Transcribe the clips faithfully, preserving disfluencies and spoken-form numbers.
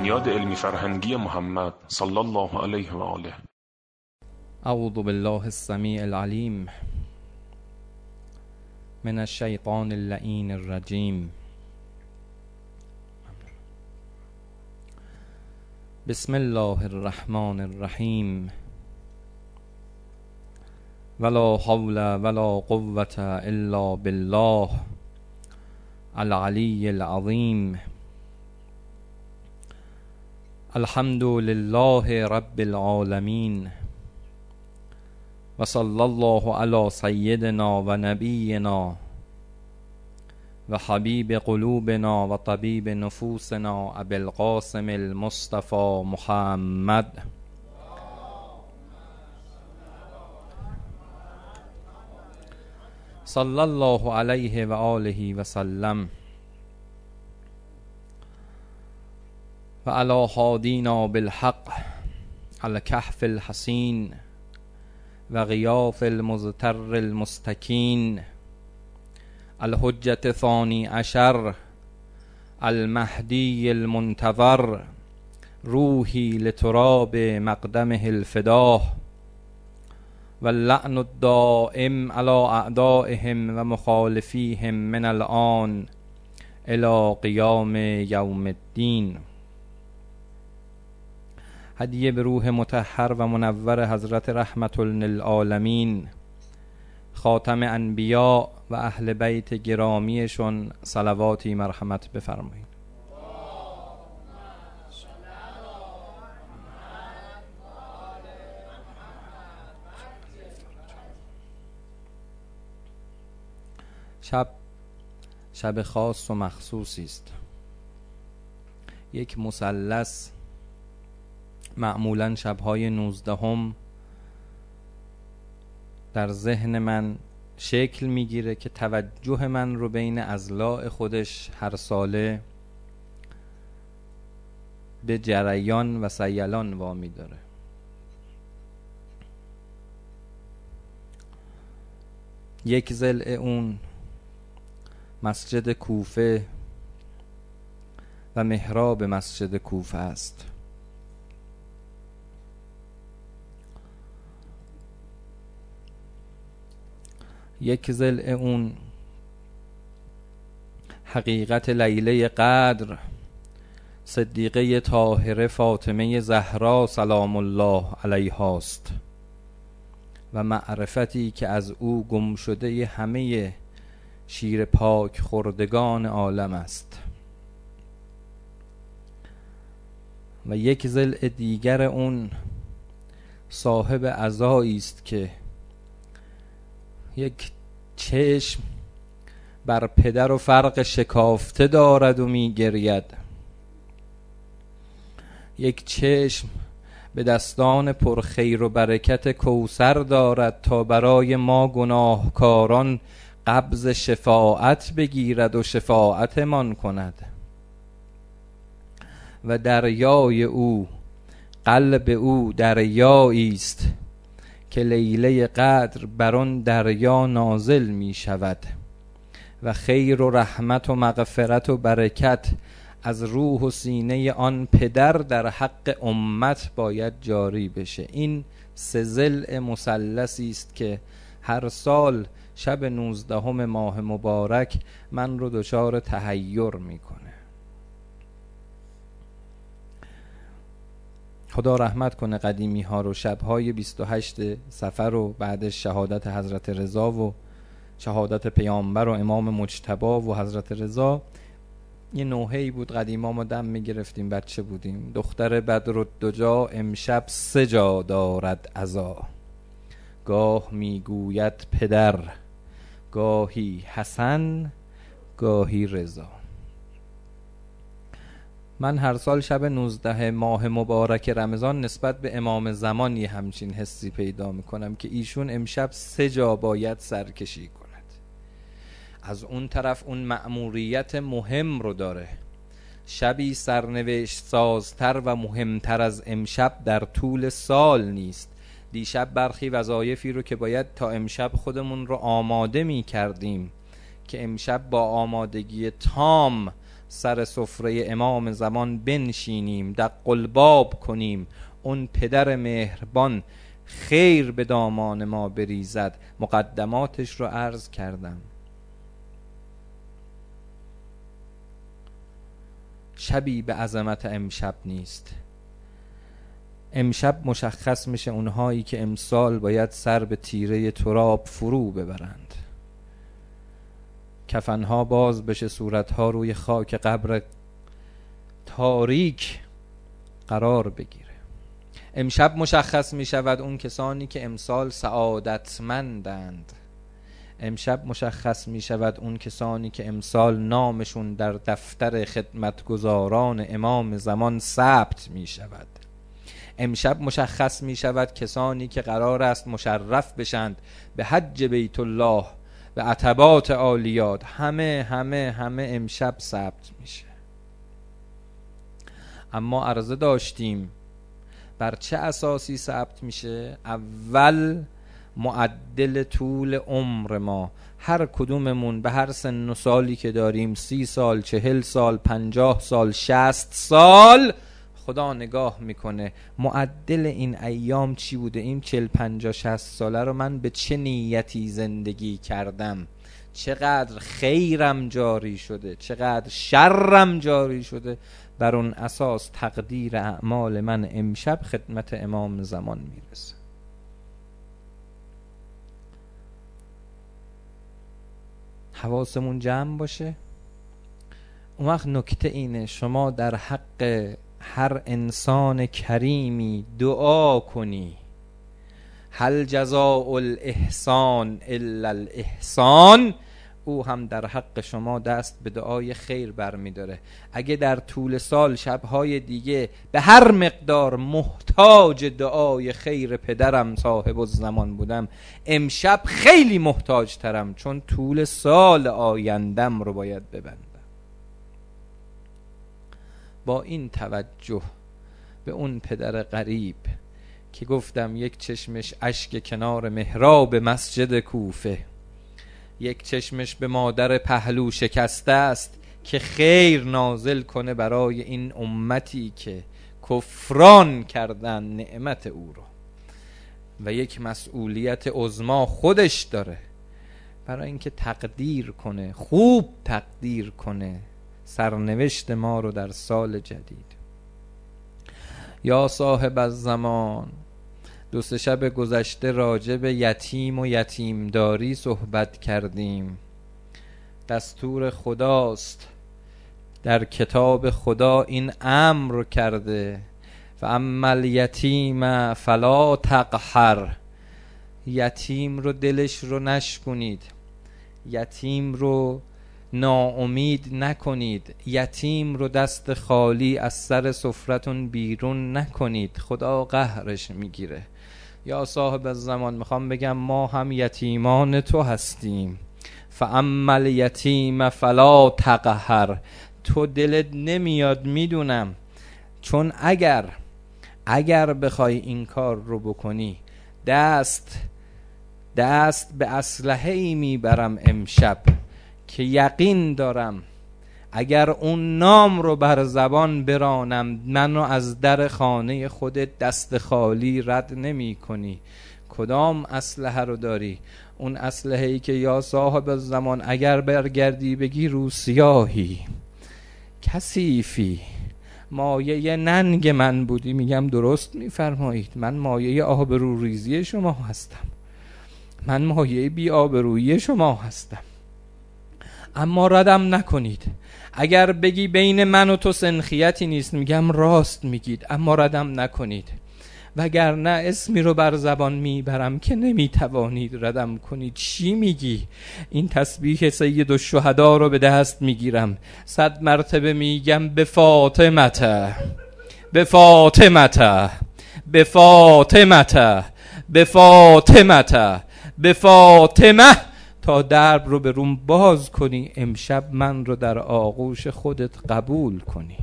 بنیاد علمی فرهنگی محمد صلی الله علیه و آله. اعوذ بالله السمیع العلیم من الشیطان اللعین الرجیم. بسم الله الرحمن الرحیم. ولا حول ولا قوة الا بالله العلی العظیم. الحمد لله رب العالمین و صلی الله علی سیدنا و نبینا و حبیب قلوبنا و طبیب نفوسنا ابی القاسم المصطفى محمد صلی الله علیه و آله و سلم و علی حادینا بالحق الکهف الحسین و غیاث المزتر المستکین الحجة ثانی عشر المهدی المنتظر روحی لتراب مقدمه الفداه واللعن الدائم على اعدائهم و مخالفیهم من الآن الى قیام یوم الدین. هدیه به روح مطهر و منور حضرت رحمت للعالمین خاتم انبیا و اهل بیت گرامیشون صلواتی مرحمت بفرمایید. شب شب خاص و مخصوصی است. یک مثلث معمولا شبهای نوزدهم در ذهن من شکل میگیره که توجه من رو بین اضلاع خودش هر ساله به جریان و سیلان وامی داره. یک ضلع اون مسجد کوفه و محراب مسجد کوفه است. یک ضلع اون حقیقت لیله قدر صدیقه طاهره فاطمه زهرا سلام الله علیها است و معرفتی که از او گم شده همه شیر پاک خوردگان عالم است. و یک ضلع دیگر اون صاحب عزایی است که یک چشم بر پدر و فرق شکافته دارد و می گرید، یک چشم به دستان پر خیر و برکت کوثر دارد تا برای ما گناهکاران قبض شفاعت بگیرد و شفاعت من کند. و دریای او، قلب او دریایی است که لیله قدر بر آن دریا نازل می شود و خیر و رحمت و مغفرت و برکت از روح و سینه آن پدر در حق امت باید جاری بشه. این سه ضلع مثلثی است که هر سال شب نوزدهم ماه مبارک من رو دچار تحیر میکنه. خدا رحمت کنه قدیمی ها رو. شبهای بیست و هشت صفر و بعدش شهادت حضرت رضا و شهادت پیامبر و امام مجتبی و حضرت رضا، یه نوحه‌ای بود قدیما ما دم میگرفتیم بچه بودیم. دختر بدرالدجا امشب سه جا دارد عزا، گاه میگوید پدر، گاهی حسن، گاهی رضا. من هر سال شب نوزده ماه مبارک رمضان نسبت به امام زمان یه همچین حسی پیدا میکنم که ایشون امشب سه جا باید سرکشی کند. از اون طرف اون مأموریت مهم رو داره. شبی سرنوشت سازتر و مهمتر از امشب در طول سال نیست. دیشب برخی وظایفی رو که باید تا امشب خودمون رو آماده می کردیم که امشب با آمادگی تام سر سفره امام زمان بنشینیم، دق الباب کنیم، اون پدر مهربان خیر به دامان ما بریزد. مقدماتش رو عرض کردم. شبی به عظمت امشب نیست. امشب مشخص میشه اونهایی که امسال باید سر به تیره تراب فرو ببرند، کفنها باز بشه، صورتها روی خاک قبر تاریک قرار بگیره. امشب مشخص میشود اون کسانی که امسال سعادتمندند. امشب مشخص میشود اون کسانی که امسال نامشون در دفتر خدمتگزاران امام زمان ثبت میشود. امشب مشخص می شود کسانی که قرار است مشرف بشند به حج بیت الله و عتبات عالیات. همه همه همه امشب ثبت میشه. اما عرضه داشتیم بر چه اساسی ثبت میشه؟ اول معدل طول عمر ما، هر کدوممون به هر سن و سالی که داریم، سی سال، چهل سال، پنجاه سال، شصت سال، خدا نگاه میکنه معدل این ایام چی بوده؟ این چهل پنجاه شصت ساله رو من به چه نیتی زندگی کردم؟ چقدر خیرم جاری شده، چقدر شرم جاری شده؟ بر اون اساس تقدیر اعمال من امشب خدمت امام زمان میرسه. حواسمون جمع باشه. اون وقت نکته اینه، شما در حق هر انسان کریمی دعا کنی، هل جزاء الاحسان الا الاحسان، او هم در حق شما دست به دعای خیر برمیداره. اگه در طول سال شبهای دیگه به هر مقدار محتاج دعای خیر پدرم صاحب الزمان بودم، امشب خیلی محتاج ترم، چون طول سال آیندم رو باید ببندم. با این توجه به اون پدر غریب که گفتم یک چشمش اشک کنار محراب مسجد کوفه، یک چشمش به مادر پهلو شکسته است که خیر نازل کنه برای این امتی که کفران کردن نعمت او رو، و یک مسئولیت عظما خودش داره برای اینکه تقدیر کنه، خوب تقدیر کنه سرنوشت ما رو در سال جدید. یا صاحب الزمان، دو سه شب گذشته راجع به یتیم و یتیمداری صحبت کردیم. دستور خداست، در کتاب خدا این امر کرده، فاما الیتیم فلا تقهر، یتیم رو دلش رو نشکنید، یتیم رو ناامید نکنید، یتیم رو دست خالی از سر سفرتون بیرون نکنید، خدا قهرش میگیره. یا صاحب الزمان، میخوام بگم ما هم یتیمان تو هستیم. فاما الیتیم فلا تقهر، تو دلت نمیاد میدونم، چون اگر اگر بخوای این کار رو بکنی دست دست به اسلحه‌ای میبرم امشب که یقین دارم اگر اون نام رو بر زبان برانم منو از در خانه خودت دست خالی رد نمی کنی. کدام اسلحه رو داری؟ اون اسلحه‌ای که یا صاحب الزمان اگر برگردی بگی روسیاهی، کثیفی، مایه ننگ من بودی، میگم درست میفرمایید، من مایه آبروریزی شما هستم، من مایه بی آبرویی شما هستم، اما ردم نکنید. اگر بگی بین من و تو سنخیتی نیست، میگم راست میگید، اما ردم نکنید، وگرنه اسمی رو بر زبان میبرم که نمیتوانید ردم کنید. چی میگی؟ این تسبیح سید الشهدا رو به دست میگیرم، صد مرتبه میگم به فاطمه به فاطمه به فاطمه به فاطمه به فاطمه، تا درب رو به روم باز کنی، امشب من رو در آغوش خودت قبول کنی.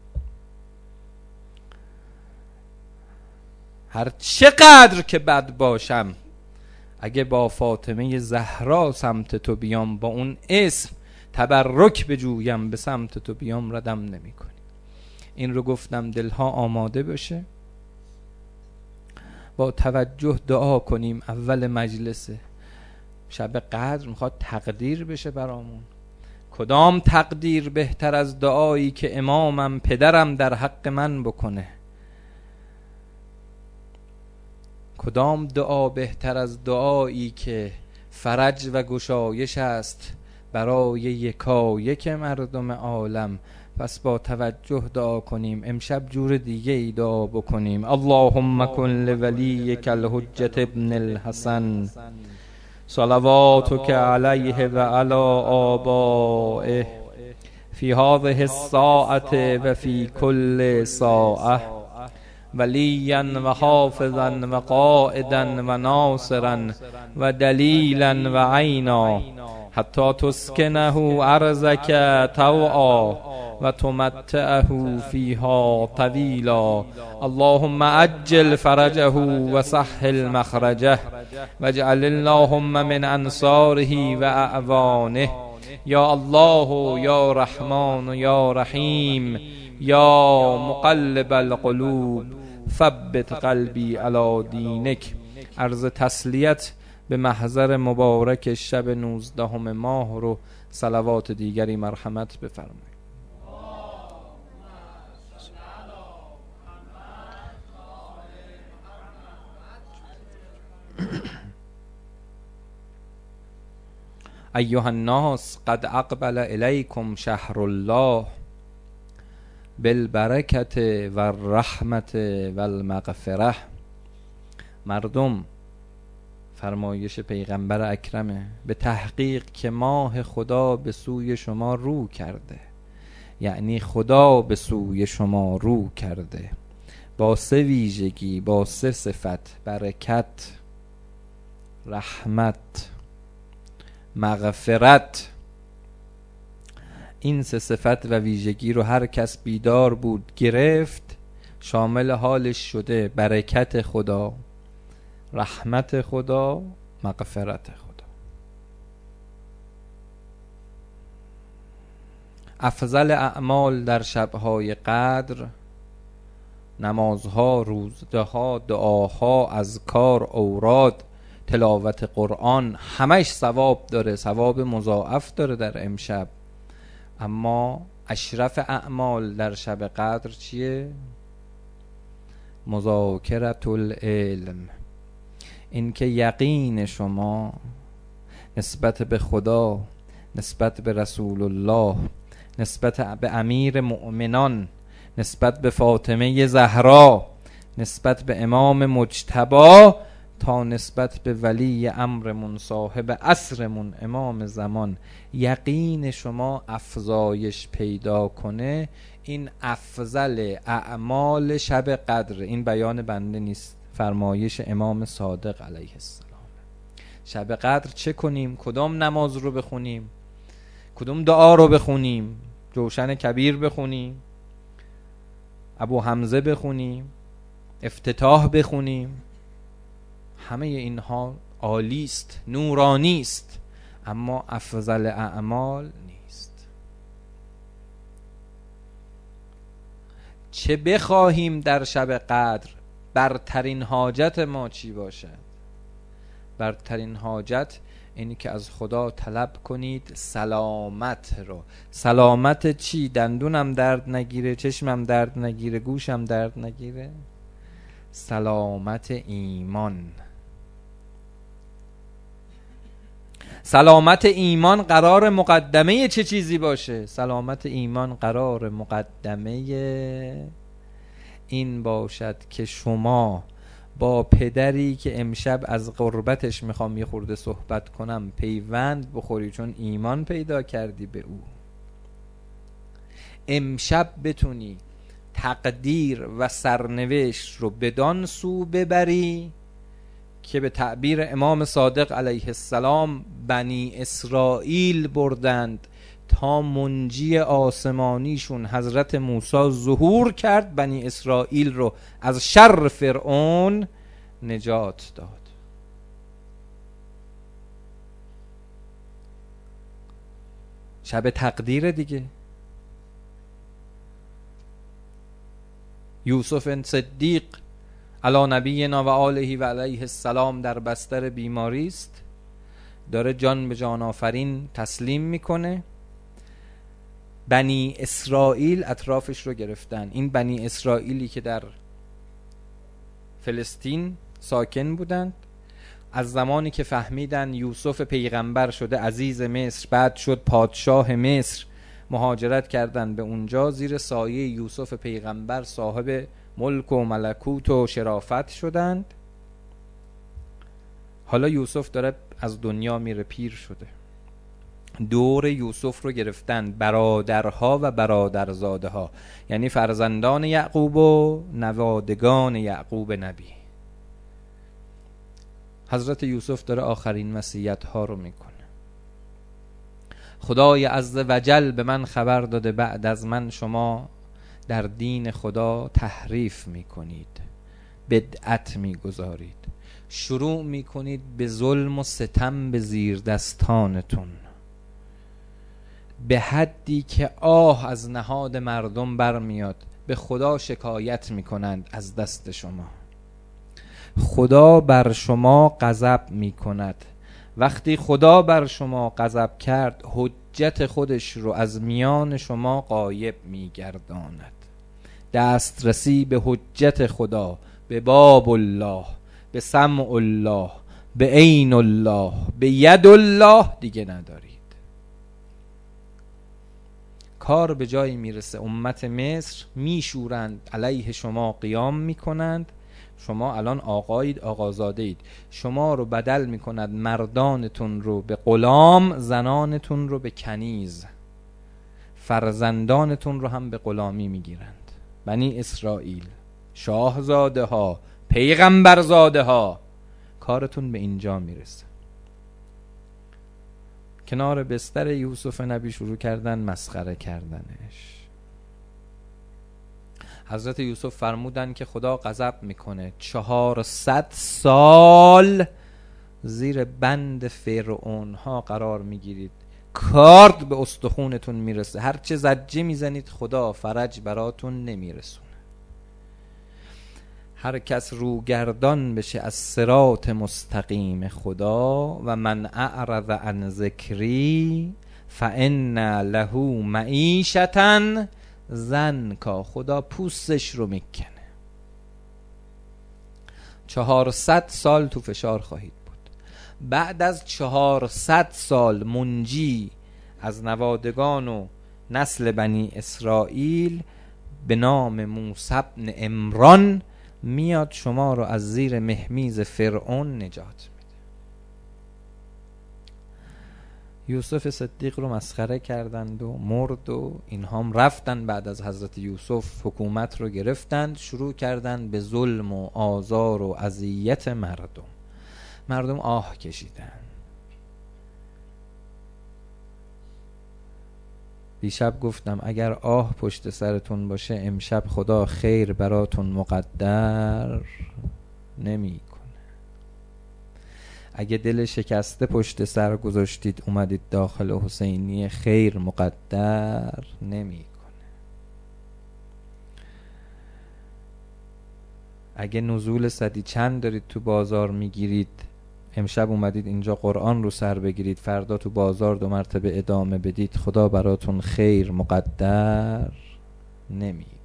هر چقدر که بد باشم، اگه با فاطمه زهرا سمت تو بیام با اون اسم، تبرک بجویم به سمت تو بیام ردم نمی کنی. این رو گفتم دلها آماده بشه، با توجه دعا کنیم. اول مجلس شب قدر میخواد تقدیر بشه برامون. کدام تقدیر بهتر از دعایی که امامم پدرم در حق من بکنه؟ کدام دعا بهتر از دعایی که فرج و گشایش است برای یکایک مردم عالم؟ پس با توجه دعا کنیم. امشب جور دیگه ای دعا بکنیم. اللهم کن لولیک الحجة ابن الحسن صلواتک علیه و علی آبائه فی هذه الساعة و فی کل ساعة ولیا و حافظا و قائدا و ناصرا و دلیلا و عینا حتی تسکنه ارضک طوعا و تمتعه فیها طویلا. اللهم عجل فرجه و سهل مخرجه واجعل اللهم من انصاره و اعوانه. یا الله یا رحمان یا رحیم یا مقلب القلوب ثبت قلبی علی دینک. عرض تسلیت به محضر مبارک شب نوزدهم ماه رو صلوات دیگری مرحمت بفرمایید. ایها الناس قد اقبل الیکم شهر الله بالبرکت و الرحمت و المغفره. مردم، فرمایش پیغمبر اکرمه، به تحقیق که ماه خدا به سوی شما رو کرده، یعنی خدا به سوی شما رو کرده با سه ویژگی، با سه صفت: برکت، رحمت، مغفرت. این سه صفت و ویژگی رو هر کس بیدار بود گرفت، شامل حالش شده برکت خدا، رحمت خدا، مغفرت خدا. افضل اعمال در شبهای قدر نمازها، روزه‌ها، دعاها، اذکار، اوراد، تلاوت قرآن، همش ثواب داره، ثواب مضاعف داره در امشب. اما اشرف اعمال در شب قدر چیه؟ مذاکرة العلم. این که یقین شما نسبت به خدا، نسبت به رسول الله، نسبت به امیر مؤمنان، نسبت به فاطمه زهرا، نسبت به امام مجتبی، تا نسبت به ولی امرمون، صاحب عصرمون، امام زمان، یقین شما افزایش پیدا کنه. این افضل اعمال شب قدر. این بیان بنده نیست، فرمایش امام صادق علیه السلام. شب قدر چه کنیم؟ کدام نماز رو بخونیم؟ کدام دعا رو بخونیم؟ جوشن کبیر بخونیم؟ ابو حمزه بخونیم؟ افتتاح بخونیم؟ همه اینها عالی است، نورانی است، اما افضل اعمال نیست. چه بخواهیم در شب قدر؟ برترین حاجت ما چی باشد؟ برترین حاجت اینی که از خدا طلب کنید سلامت رو. سلامت چی؟ دندونم درد نگیره، چشمم درد نگیره، گوشم درد نگیره. سلامت ایمان. سلامت ایمان قرار مقدمه چه چیزی باشه؟ سلامت ایمان قرار مقدمه این باشد که شما با پدری که امشب از قربتش میخوام یه خورده صحبت کنم پیوند بخوری، چون ایمان پیدا کردی به او. امشب بتونی تقدیر و سرنوشت رو بدان سو ببری که به تعبیر امام صادق علیه السلام بنی اسرائیل بردند تا منجی آسمانیشون حضرت موسی ظهور کرد، بنی اسرائیل رو از شر فرعون نجات داد. شب تقدیر دیگه. یوسف صدیق علی نبینا و آله و علیه السلام در بستر بیماری است، داره جان به جان آفرین تسلیم میکنه. بنی اسرائیل اطرافش رو گرفتن. این بنی اسرائیلی که در فلسطین ساکن بودند، از زمانی که فهمیدن یوسف پیغمبر شده عزیز مصر، بعد شد پادشاه مصر، مهاجرت کردند به اونجا، زیر سایه یوسف پیغمبر صاحب ملک و ملکوت و شرافت شدند. حالا یوسف داره از دنیا میره، پیر شده. دور یوسف رو گرفتن برادرها و برادرزاده ها، یعنی فرزندان یعقوب و نوادگان یعقوب نبی. حضرت یوسف داره آخرین وصیت ها رو میکنه. خدای عز وجل به من خبر داده بعد از من شما در دین خدا تحریف میکنید، بدعت میگذارید، شروع میکنید به ظلم و ستم به زیر دستانتون، به حدی که آه از نهاد مردم برمیاد، به خدا شکایت میکنند از دست شما. خدا بر شما غضب میکند. وقتی خدا بر شما غضب کرد، حجت خودش رو از میان شما غایب میگرداند. دسترسی به حجت خدا، به باب الله، به سمع الله، به عین الله، به ید الله دیگه ندارید. کار به جایی میرسه امت مصر میشورند، علیه شما قیام میکنند. شما الان آقایید، آقازاده اید، شما رو بدل میکند مردانتون رو به غلام، زنانتون رو به کنیز، فرزندانتون رو هم به غلامی میگیرند. بنی اسرائیل، شاهزاده ها، پیغمبرزاده ها، کارتون به اینجا میرسه. کنار بستر یوسف نبی شروع کردن مسخره کردنش. حضرت یوسف فرمودن که خدا غضب میکنه، چهارصد سال زیر بند فرعون ها قرار میگیرید، کارد به استخونتون میرسه، هر چه زجه میزنید خدا فرج براتون نمیرسونه. هر کس روگردان بشه از صراط مستقیم خدا، و من اعرض عن ذکری فان له معیشة ضنکا، خدا پوستش رو میکنه. چهارصد سال تو فشار خواهید بود. بعد از چهارصد سال منجی از نوادگان و نسل بنی اسرائیل به نام موسی بن عمران میاد شما رو از زیر مهمیز فرعون نجات میده. یوسف صدیق رو مسخره کردند و مرد و اینها هم رفتن. بعد از حضرت یوسف حکومت رو گرفتند، شروع کردند به ظلم و آزار و اذیت مردم. مردم آه کشیدن. دیشب گفتم اگر آه پشت سرتون باشه، امشب خدا خیر براتون مقدر نمی کنه. اگه دل شکسته پشت سر گذاشتید اومدید داخل حسینیه، خیر مقدر نمی کنه. اگه نزول صدی چند دارید تو بازار میگیرید، امشب اومدید اینجا قرآن رو سر بگیرید، فردا تو بازار دو مرتبه ادامه بدید، خدا براتون خیر مقدر نمی کنه.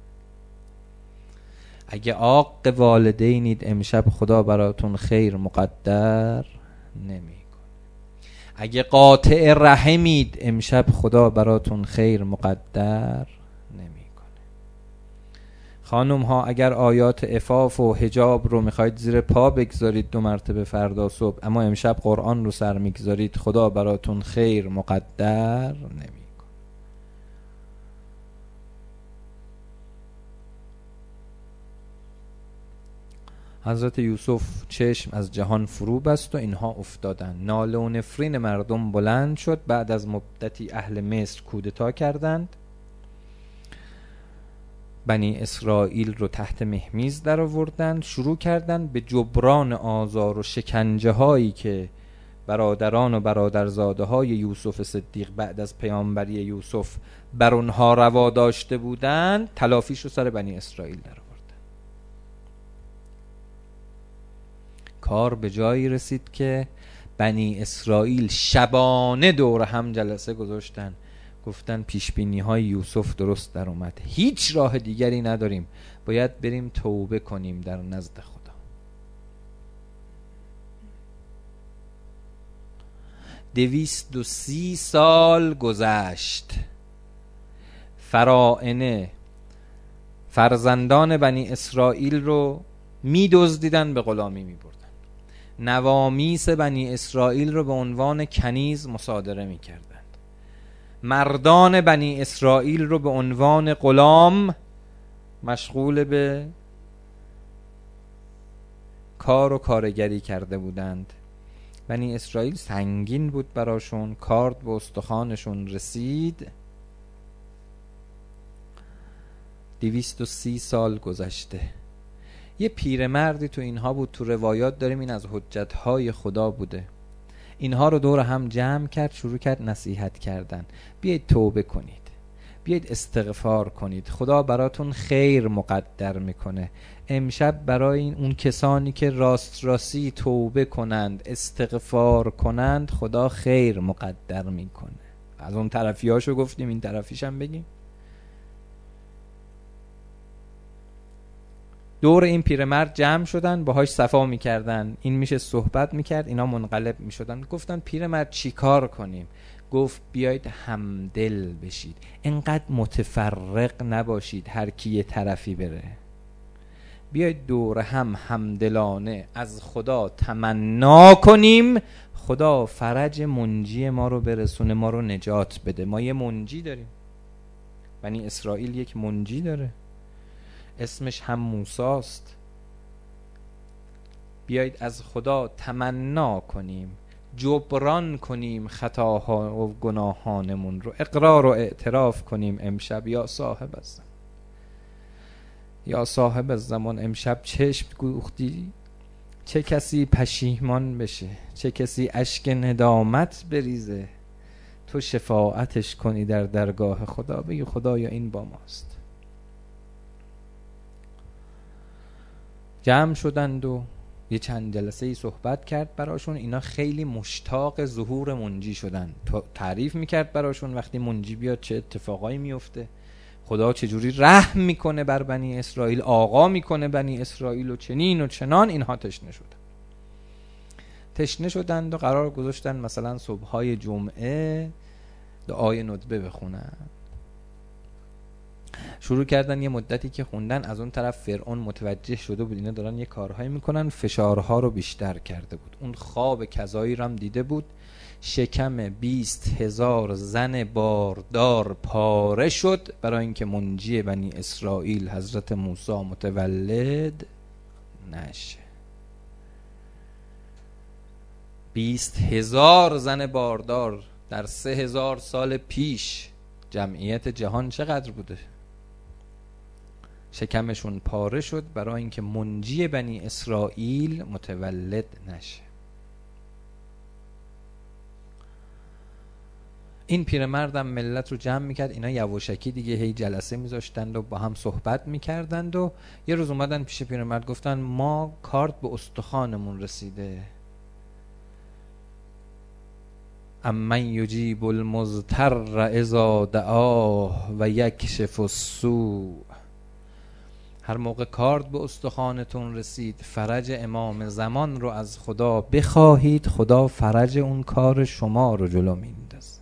اگه عاق والدینید، امشب خدا براتون خیر مقدر نمی کنه. اگه قاطع رحمید، امشب خدا براتون خیر مقدر نمی کنه. خانم ها اگر آیات عفاف و حجاب رو میخواید زیر پا بگذارید دو مرتبه فردا صبح، اما امشب قرآن رو سر میگذارید، خدا براتون خیر مقدر نمی. حضرت یوسف چشم از جهان فرو بست و اینها افتادن. ناله و نفرین مردم بلند شد. بعد از مدتی اهل مصر کودتا کردند، بنی اسرائیل رو تحت مهمیز در آوردند، شروع کردند به جبران آزار و شکنجه هایی که برادران و برادرزاده های یوسف صدیق بعد از پیامبری یوسف بر اونها روا داشته بودند، تلافیش رو سر بنی اسرائیل در آوردن. کار به جایی رسید که بنی اسرائیل شبانه دور هم جلسه گذاشتن، گفتن پیشبینی های یوسف درست در اومد، هیچ راه دیگری نداریم، باید بریم توبه کنیم در نزد خدا. دویست و سی سال گذشت، فراعنه فرزندان بنی اسرائیل رو می دزدیدن، به غلامی می بردن. نوامیس بنی اسرائیل رو به عنوان کنیز مصادره می کردند. مردان بنی اسرائیل رو به عنوان غلام مشغول به کار و کارگری کرده بودند. بنی اسرائیل سنگین بود براشون، کارد به استخوانشون رسید. دویست و سی سال گذشته. یه پیرمردی تو اینها بود، تو روایات داریم این از حجتهای خدا بوده. اینها رو دور هم جمع کرد، شروع کرد نصیحت کردن. بیایید توبه کنید، بیایید استغفار کنید، خدا براتون خیر مقدر میکنه. امشب برای این اون کسانی که راست راستی توبه کنند، استغفار کنند، خدا خیر مقدر میکنه. از اون طرفیاشو گفتیم، این طرفیش هم بگیم. دور این پیرمرد جمع شدن، باهاش صفا میکردن، این میشه صحبت میکرد، اینا منقلب میشدن. گفتن پیرمرد چی کار کنیم؟ گفت بیایید همدل بشید، انقدر متفرق نباشید هر کی یه طرفی بره. بیایید دور هم همدلانه از خدا تمنا کنیم خدا فرج منجی ما رو برسونه، ما رو نجات بده. ما یه منجی داریم، بنی اسرائیل یک منجی داره، اسمش هم موساست. بیایید از خدا تمنا کنیم، جبران کنیم خطاها و گناهانمون رو، اقرار و اعتراف کنیم امشب. یا صاحب الزمان، یا صاحب الزمان، امشب چشم دوختی، چه کسی پشیمان بشه، چه کسی اشک ندامت بریزه، تو شفاعتش کنی در درگاه خدا، بگی خدایا این با ماست. جمع شدند و یه چند جلسه ای صحبت کرد براشون. اینا خیلی مشتاق ظهور منجی شدن، تعریف میکرد براشون وقتی منجی بیاد چه اتفاقایی میفته، خدا چجوری رحم میکنه بر بنی اسرائیل، آقا میکنه بنی اسرائیل و چنین و چنان. اینها تشنه شدن تشنه شدند و قرار گذاشتن مثلا صبحهای جمعه دعای ندبه بخونن. شروع کردن یه مدتی که خوندن، از اون طرف فرعون متوجه شده بود اینا دارن یه کارهایی میکنن، فشارها رو بیشتر کرده بود. اون خواب کذایی رو هم دیده بود، شکم بیست هزار زن باردار پاره شد برای اینکه منجی بنی اسرائیل حضرت موسی متولد نشه. بیست هزار زن باردار در سه هزار سال پیش جمعیت جهان چقدر بوده؟ شکمشون پاره شد برای اینکه منجی بنی اسرائیل متولد نشه. این پیرمردم ملت رو جمع میکرد، اینا یواشکی دیگه هی جلسه میذاشتند و با هم صحبت میکردند و یه روز اومدن پیش پیرمرد گفتن ما کارت به استخوانمون رسیده، امن یجیب المضطر اذا دعاه و یکشف السوء. هر موقع کارت به استخوانتون رسید، فرج امام زمان رو از خدا بخواهید، خدا فرج اون کار شما رو جلو میندازه.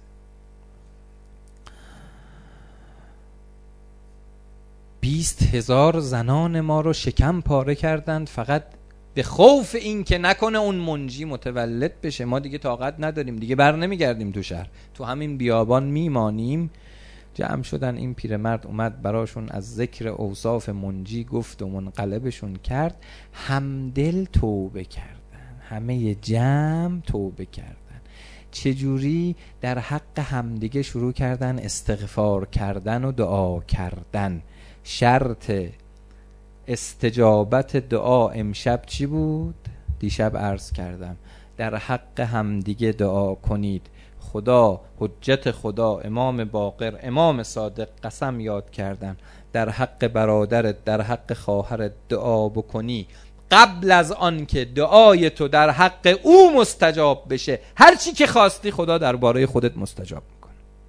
بیست هزار زنان ما رو شکم پاره کردند فقط به خوف این که نکنه اون منجی متولد بشه. ما دیگه طاقت نداریم، دیگه بر نمیگردیم تو شهر، تو همین بیابان میمانیم. جمع شدن، این پیرمرد اومد براشون از ذکر اوصاف منجی گفت و منقلبشون کرد. همدل توبه کردن، همه جمع توبه کردن. چجوری؟ در حق همدیگه شروع کردن استغفار کردن و دعا کردن. شرط استجابت دعا امشب چی بود؟ دیشب عرض کردم در حق همدیگه دعا کنید. خدا، حجت خدا، امام باقر، امام صادق قسم یاد کردن در حق برادرت، در حق خواهرت دعا بکنی، قبل از آن که دعای تو در حق او مستجاب بشه، هر چی که خواستی خدا درباره خودت مستجاب میکنه.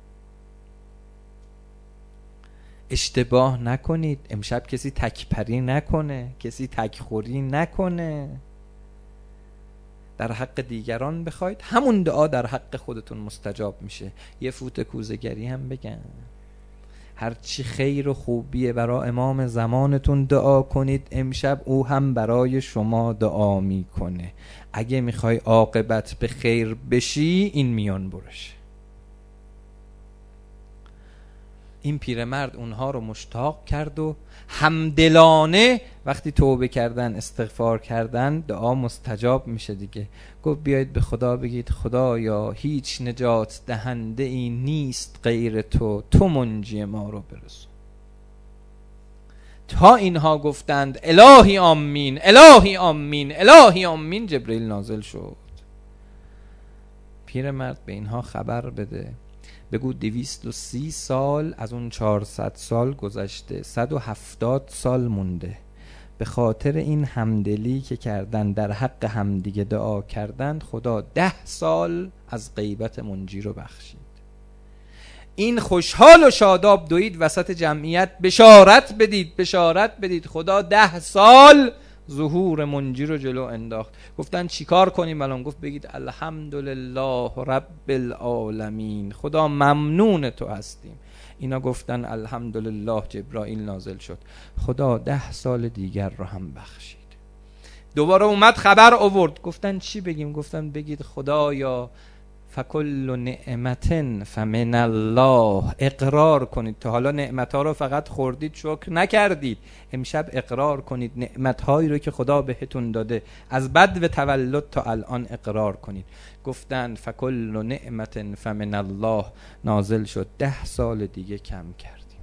اشتباه نکنید. امشب کسی تکپری نکنه، کسی تکخوری نکنه. در حق دیگران بخواید، همون دعا در حق خودتون مستجاب میشه. یه فوت کوزه‌گری هم بگم، هرچی خیر و خوبیه برای امام زمانتون دعا کنید، امشب او هم برای شما دعا میکنه. اگه میخوای عاقبت به خیر بشی، این میان برش. این پیرمرد اونها رو مشتاق کرد و همدلانه وقتی توبه کردن، استغفار کردن، دعا مستجاب میشه دیگه. گفت بیایید به خدا بگید خدایا هیچ نجات دهنده ای نیست غیر تو، تو منجی ما رو برسون. تا اینها گفتند الهی آمین، الهی آمین، الهی آمین، جبرئیل نازل شد. پیرمرد به اینها خبر بده، بگو دویست و سی سال از اون چهارصد سال گذشته، صد و هفتاد سال مونده. به خاطر این همدلی که کردن، در حق همدیگه دعا کردن، خدا ده سال از غیبت منجی رو بخشید. این خوشحال و شاداب دوید وسط جمعیت، بشارت بدید، بشارت بدید، خدا ده سال ظهور منجی رو جلو انداخت. گفتن چیکار کنیم الان؟ گفت بگید الحمدلله رب العالمین، خدا ممنون تو هستیم. اینا گفتن الحمدلله، جبرائیل نازل شد، خدا ده سال دیگر رو هم بخشید. دوباره اومد خبر آورد، گفتن چی بگیم؟ گفتن بگید خدایا فکل نعمت فمن الله، اقرار کنید تا حالا نعمتها رو فقط خوردید، شکر نکردید. امشب اقرار کنید نعمتهایی رو که خدا بهتون داده، از بد و تولد تا الان اقرار کنید. گفتن فکل نعمت فمن الله نازل شد، ده سال دیگه کم کردیم.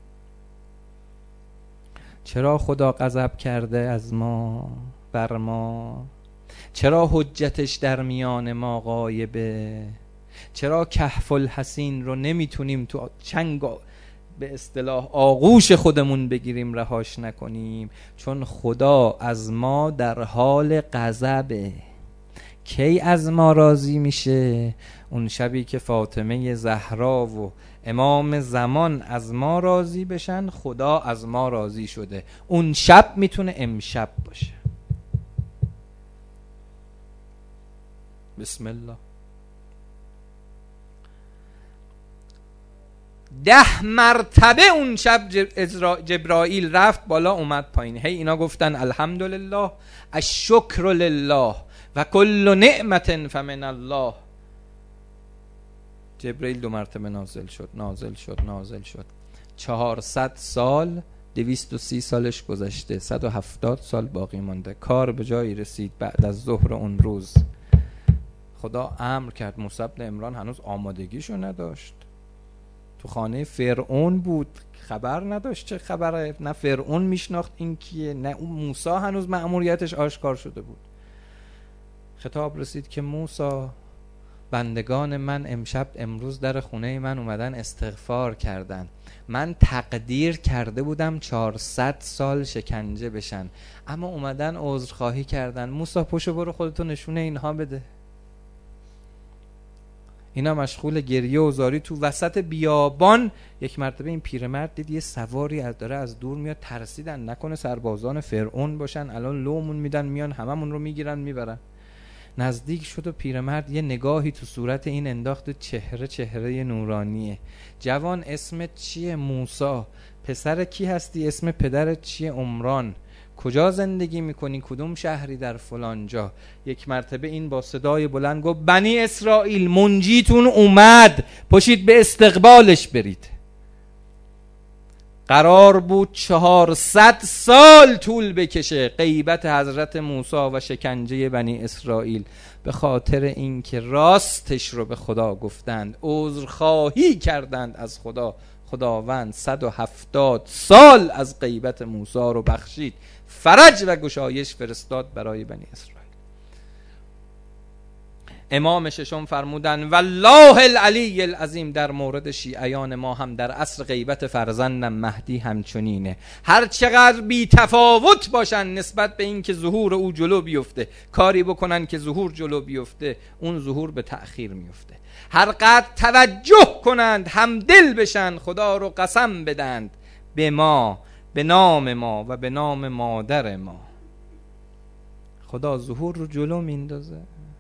چرا خدا غضب کرده از ما، بر ما؟ چرا حجتش در میان ما غایبه؟ چرا کهف الحسین رو نمیتونیم تو چنگ به اصطلاح آغوش خودمون بگیریم، رهاش نکنیم؟ چون خدا از ما در حال غضبه. کی از ما راضی میشه؟ اون شبی که فاطمه زهرا و امام زمان از ما راضی بشن، خدا از ما راضی شده. اون شب میتونه امشب باشه. بسم الله. ده مرتبه اون شب جبرائیل رفت بالا اومد پایین. هی اینا گفتن الحمدلله، الشکر لله و کل نعمت فمن الله. جبرائیل دو مرتبه نازل شد، نازل شد، نازل شد. چهارصد سال، دویست و سی سالش گذشته، صد و هفتاد سال باقی مانده. کار به جایی رسید. بعد از ظهر اون روز خدا امر کرد. موسی بن عمران هنوز آمادگیشو نداشت، تو خانه فرعون بود، خبر نداشت چه خبره. نه فرعون میشناخت این کیه، نه اون موسی هنوز مأموریتش آشکار شده بود. خطاب رسید که موسی، بندگان من امشب امروز در خونه من اومدن استغفار کردن. من تقدیر کرده بودم چهارصد سال شکنجه بشن، اما اومدن عذرخواهی کردن. موسی پشو برو خودتو نشونه اینها بده. اینا مشغول گریه و زاری تو وسط بیابان. یک مرتبه این پیرمرد دید یه سواری از داره از دور میاد، ترسیدن نکنه سربازان فرعون باشن، الان لومون میدن میان هممون رو میگیرن میبرن. نزدیک شد و پیرمرد یه نگاهی تو صورت این انداخت، چهره چهره نورانیه. جوان اسمت چیه؟ موسی. پسر کی هستی؟ اسم پدرت چیه؟ عمران. کجا زندگی میکنی؟ کدوم شهری؟ در فلان جا. یک مرتبه این با صدای بلند گفت بنی اسرائیل منجیتون اومد، پاشید به استقبالش برید. قرار بود چهارصد سال طول بکشه غیبت حضرت موسی و شکنجه بنی اسرائیل. به خاطر اینکه راستش رو به خدا گفتند، عذرخواهی کردند از خدا، خداوند صد و هفتاد سال از غیبت موسی رو بخشید، فرج و گشایش فرستاد برای بنی اسرائیل. امام ششم فرمودن والله العلی العظیم در مورد شیعیان ما هم در عصر غیبت فرزندم مهدی همچنینه. هر چقدر بی تفاوت باشن نسبت به این که ظهور او جلو بیفته، کاری بکنن که ظهور جلو بیفته، اون ظهور به تأخیر میفته. هر قدر توجه کنند همدل بشن، خدا رو قسم بدند به ما، به نام ما و به نام مادر ما، خدا ظهور رو جلو میندازه.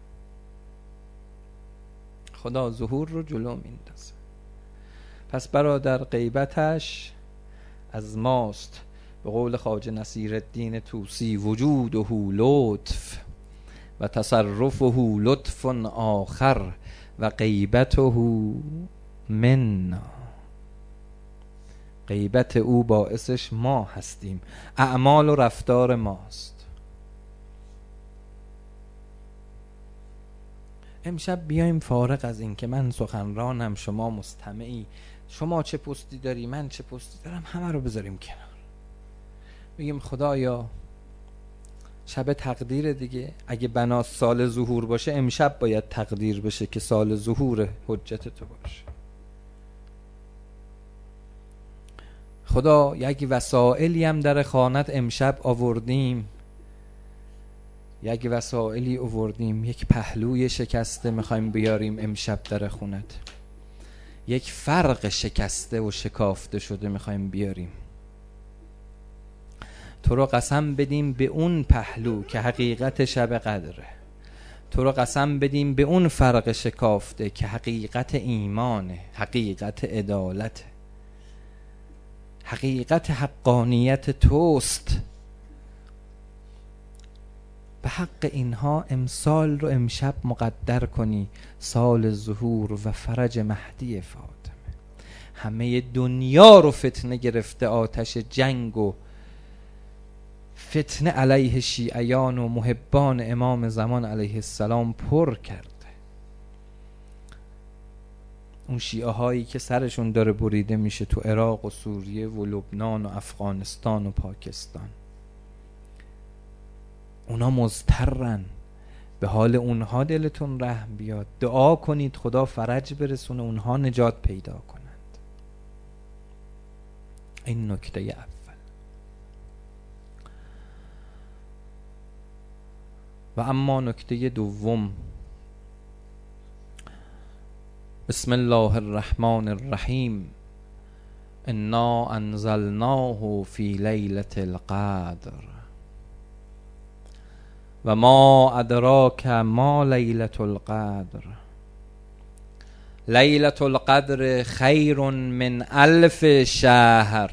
خدا ظهور رو جلو میندازه. پس برادر غیبتش از ماست. به قول خواجه نصیرالدین طوسی وجوده لطف و تصرفه لطف آخر و غیبته منا. غیبت او باعثش ما هستیم، اعمال و رفتار ماست. امشب بیایم فارغ از این که من سخنرانم، شما مستمعی، شما چه پستی داری، من چه پستی دارم، همه رو بذاریم کنار. بگیم خدایا شب تقدیر دیگه، اگه بنا سال ظهور باشه امشب باید تقدیر بشه که سال ظهور حجت تو باشه. خدا یک وسائلی هم در خانت امشب آوردیم، یک وسائلی آوردیم، یک پهلوی شکسته میخوایم بیاریم امشب در خونت، یک فرق شکسته و شکافته شده میخوایم بیاریم. تو رو قسم بدیم به اون پهلو که حقیقت شب قدره، تو رو قسم بدیم به اون فرق شکافته که حقیقت ایمانه، حقیقت عدالت، حقیقت حقانیت توست. به حق اینها امسال رو امشب مقدر کنی، سال ظهور و فرج مهدی فاطمه. همه دنیا رو فتنه گرفته، آتش جنگ و فتنه علیه شیعیان و محبان امام زمان علیه السلام پر کرده. اون شیعه هایی که سرشون داره بریده میشه تو عراق و سوریه و لبنان و افغانستان و پاکستان، اونا مضطرن. به حال اونها دلتون رحم بیاد، دعا کنید خدا فرج برسونه، اونها نجات پیدا کنند. این نکته اول. و اما نکته دوم، بسم الله الرحمن الرحیم، انا انزلناه فی لیلة القدر و ما ادراک ما لیلة القدر لیلة القدر خیر من الف شهر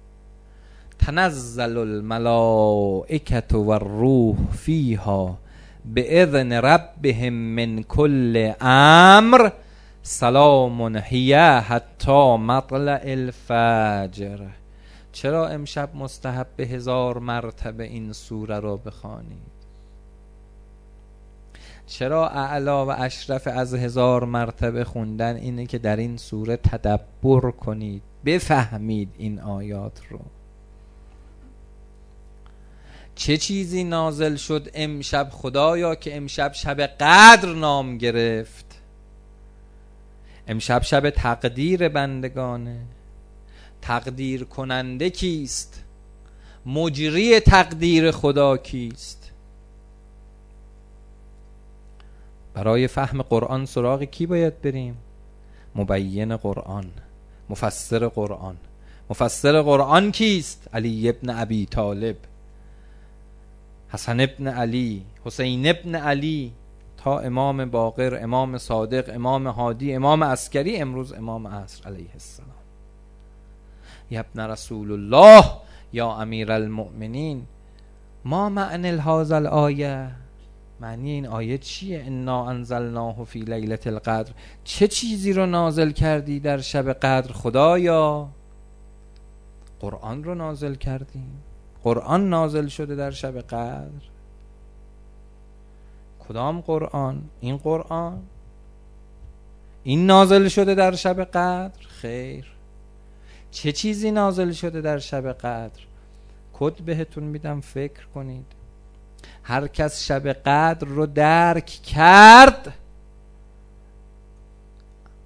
تنزل الملائکة والروح فیها باذن ربهم من کل امر سلام هی حتی مطلع الفجر. چرا امشب مستحب به هزار مرتبه این سوره را بخوانید؟ چرا اعلا و اشرف از هزار مرتبه خوندن اینه که در این سوره تدبر کنید، بفهمید این آیات رو. چه چیزی نازل شد امشب خدایا که امشب شب قدر نام گرفت؟ امشب شب تقدیر بندگانه. تقدیر کننده کیست؟ مجری تقدیر خدا کیست؟ برای فهم قرآن سراغ کی باید بریم؟ مبین قرآن، مفسر قرآن. مفسر قرآن کیست؟ علی ابن ابی طالب، حسن ابن علی، حسین ابن علی، تا امام باقر، امام صادق، امام هادی، امام عسکری، امروز امام عصر علیه السلام. یا ابن رسول الله، یا امیر المؤمنین، ما معنی هذا الآیه؟ معنی این آیه چیه؟ انا انزلناه فی لیلة القدر. چه چیزی رو نازل کردی در شب قدر خدایا؟ قرآن رو نازل کردیم. قرآن نازل شده در شب قدر. کدام قرآن؟ این قرآن؟ این نازل شده در شب قدر؟ خیر. چه چیزی نازل شده در شب قدر؟ کد بهتون میدم فکر کنید. هر کس شب قدر رو درک کرد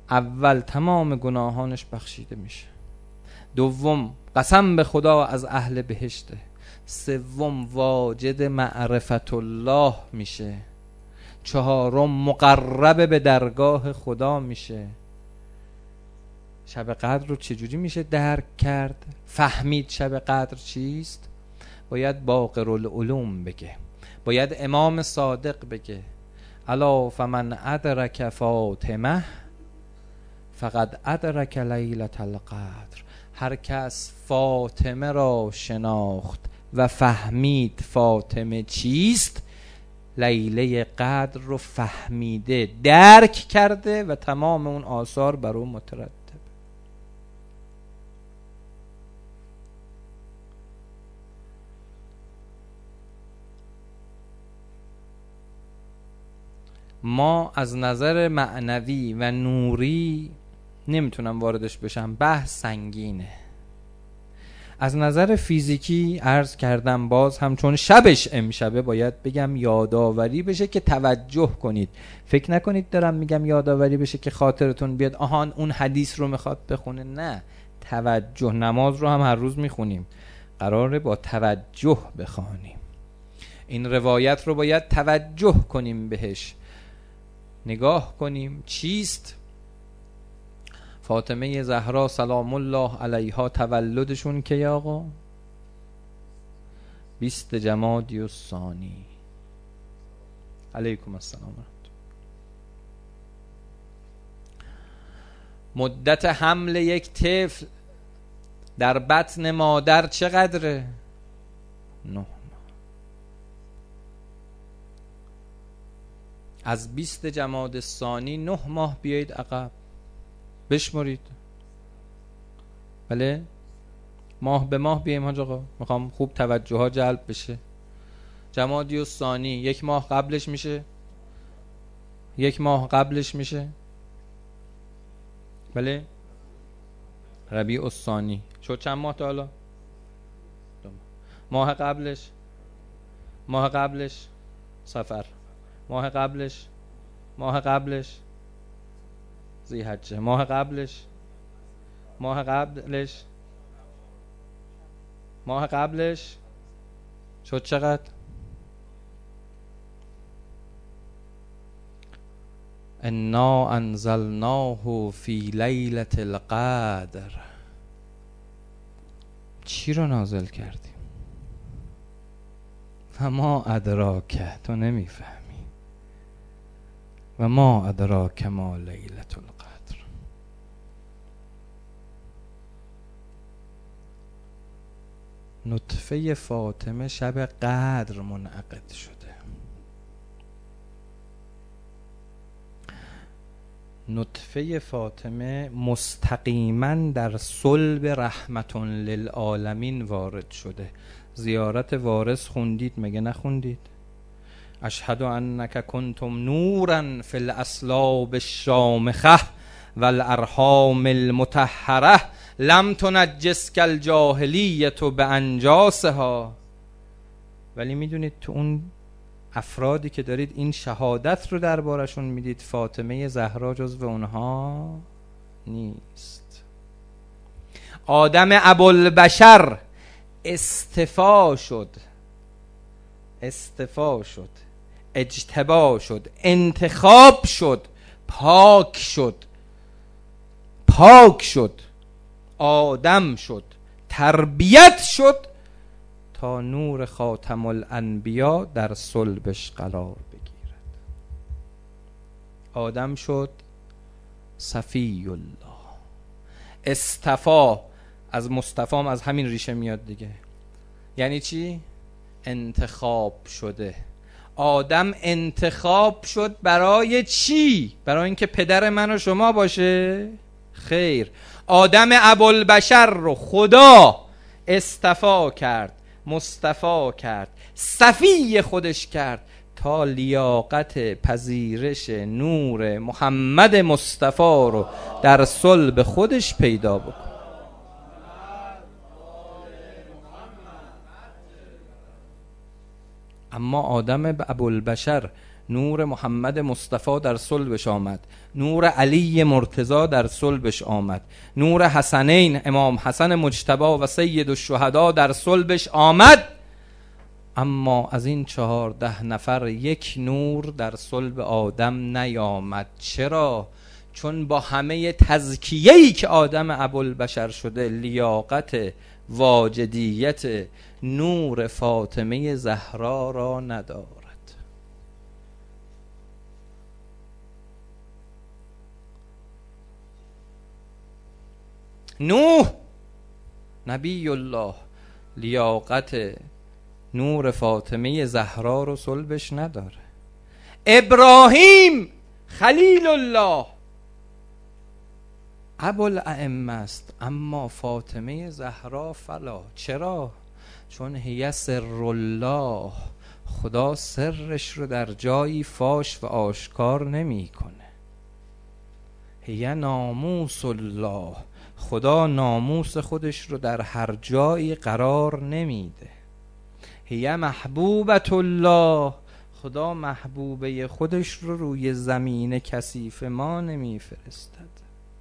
اول تمام گناهانش بخشیده میشه، دوم قسم به خدا از اهل بهشته، سوم واجد معرفت الله میشه، چهارم مقرب به درگاه خدا میشه. شب قدر رو چجوری میشه درک کرد؟ فهمید شب قدر چیست؟ باید باقرالعلوم بگه، باید امام صادق بگه الا فمن ادرک فاطمه فقد ادرک لیلة القدر. هر کس فاطمه را شناخت و فهمید فاطمه چیست، لیله قدر رو فهمیده، درک کرده و تمام اون آثار بر او مترتب. ما از نظر معنوی و نوری نمیتونم واردش بشم، بحث سنگینه. از نظر فیزیکی عرض کردم، باز هم چون شبش امشبه باید بگم یادآوری بشه که توجه کنید. فکر نکنید دارم میگم یادآوری بشه که خاطرتون بیاد آهان اون حدیث رو میخواد بخونه. نه، توجه. نماز رو هم هر روز میخونیم، قراره با توجه بخوانیم. این روایت رو باید توجه کنیم بهش، نگاه کنیم چیست. فاطمه زهرا سلام الله علیها تولدشون که آقا بیست جمادی الثانی. علیکم السلام. مدت حمل یک طفل در بطن مادر چقدره؟ نه ماه. از بیست جماد الثانی نه ماه بیایید عقب بشمرید. بله، ماه به ماه بیایم حاج آقا، میخوام خوب توجه ها جلب بشه. جمادی الثانی یک ماه قبلش میشه، یک ماه قبلش میشه. بله، ربیع الثانی شد چند ماه تا حالا؟ دو ماه. ماه قبلش، ماه قبلش صفر، ماه قبلش، ماه قبلش ذی‌حجه، ماه قبلش، ماه قبلش، ماه قبلش شد چقدر؟ انا انزلناه فی لیلة القدر. چی رو نازل کردیم؟ و ما ادراک، تو نمیفهمی. و ما ادراک ما لیلة القدر. نطفه فاطمه شب قدر منعقد شده. نطفه فاطمه مستقیما در صلب رحمت للعالمین وارد شده. زیارت وارث خوندید مگه نخوندید؟ اشهد انک کنتم نورا فی الاصلاب الشامخه والارحام المطهره لم تنجسک الجاهلیة بانجاسها. ولی میدونید تو اون افرادی که دارید این شهادت رو دربارشون میدید، فاطمه زهرا جزو اونها نیست. آدم ابوالبشر استفا شد، استفا شد، اجتبا شد، انتخاب شد، پاک شد، پاک شد، آدم شد، تربیت شد تا نور خاتم الانبیا در صلبش قرار بگیرد. آدم شد صفی الله. استفا، از مصطفام از همین ریشه میاد دیگه. یعنی چی؟ انتخاب شده. آدم انتخاب شد برای چی؟ برای اینکه پدر من و شما باشه؟ خیر. آدم ابوالبشر رو خدا استفا کرد، مصطفی کرد، صفی خودش کرد تا لیاقت پذیرش نور محمد مصطفی رو در صلب خودش پیدا بکن. اما آدم ابوالبشر نور محمد مصطفی در صلبش آمد، نور علی مرتضی در صلبش آمد، نور حسنین امام حسن مجتبی و سید الشهدا در صلبش آمد. اما از این چهارده نفر یک نور در صلب آدم نیامد. چرا؟ چون با همه تزکیه‌ای که آدم ابوالبشر شده، لیاقت واجدیت نور فاطمه زهرا را ندارد. نوح نبی الله لیاقت نور فاطمه زهرا رو صلبش نداره. ابراهیم خلیل الله ابوالائمه است، اما فاطمه زهرا فلا. چرا؟ چون هی سر الله، خدا سرش رو در جایی فاش و آشکار نمی کنه. هی ناموس الله، خدا ناموس خودش رو در هر جایی قرار نمیده. هی محبوبت الله، خدا محبوبه خودش رو روی زمین کثیف ما نمیفرستد.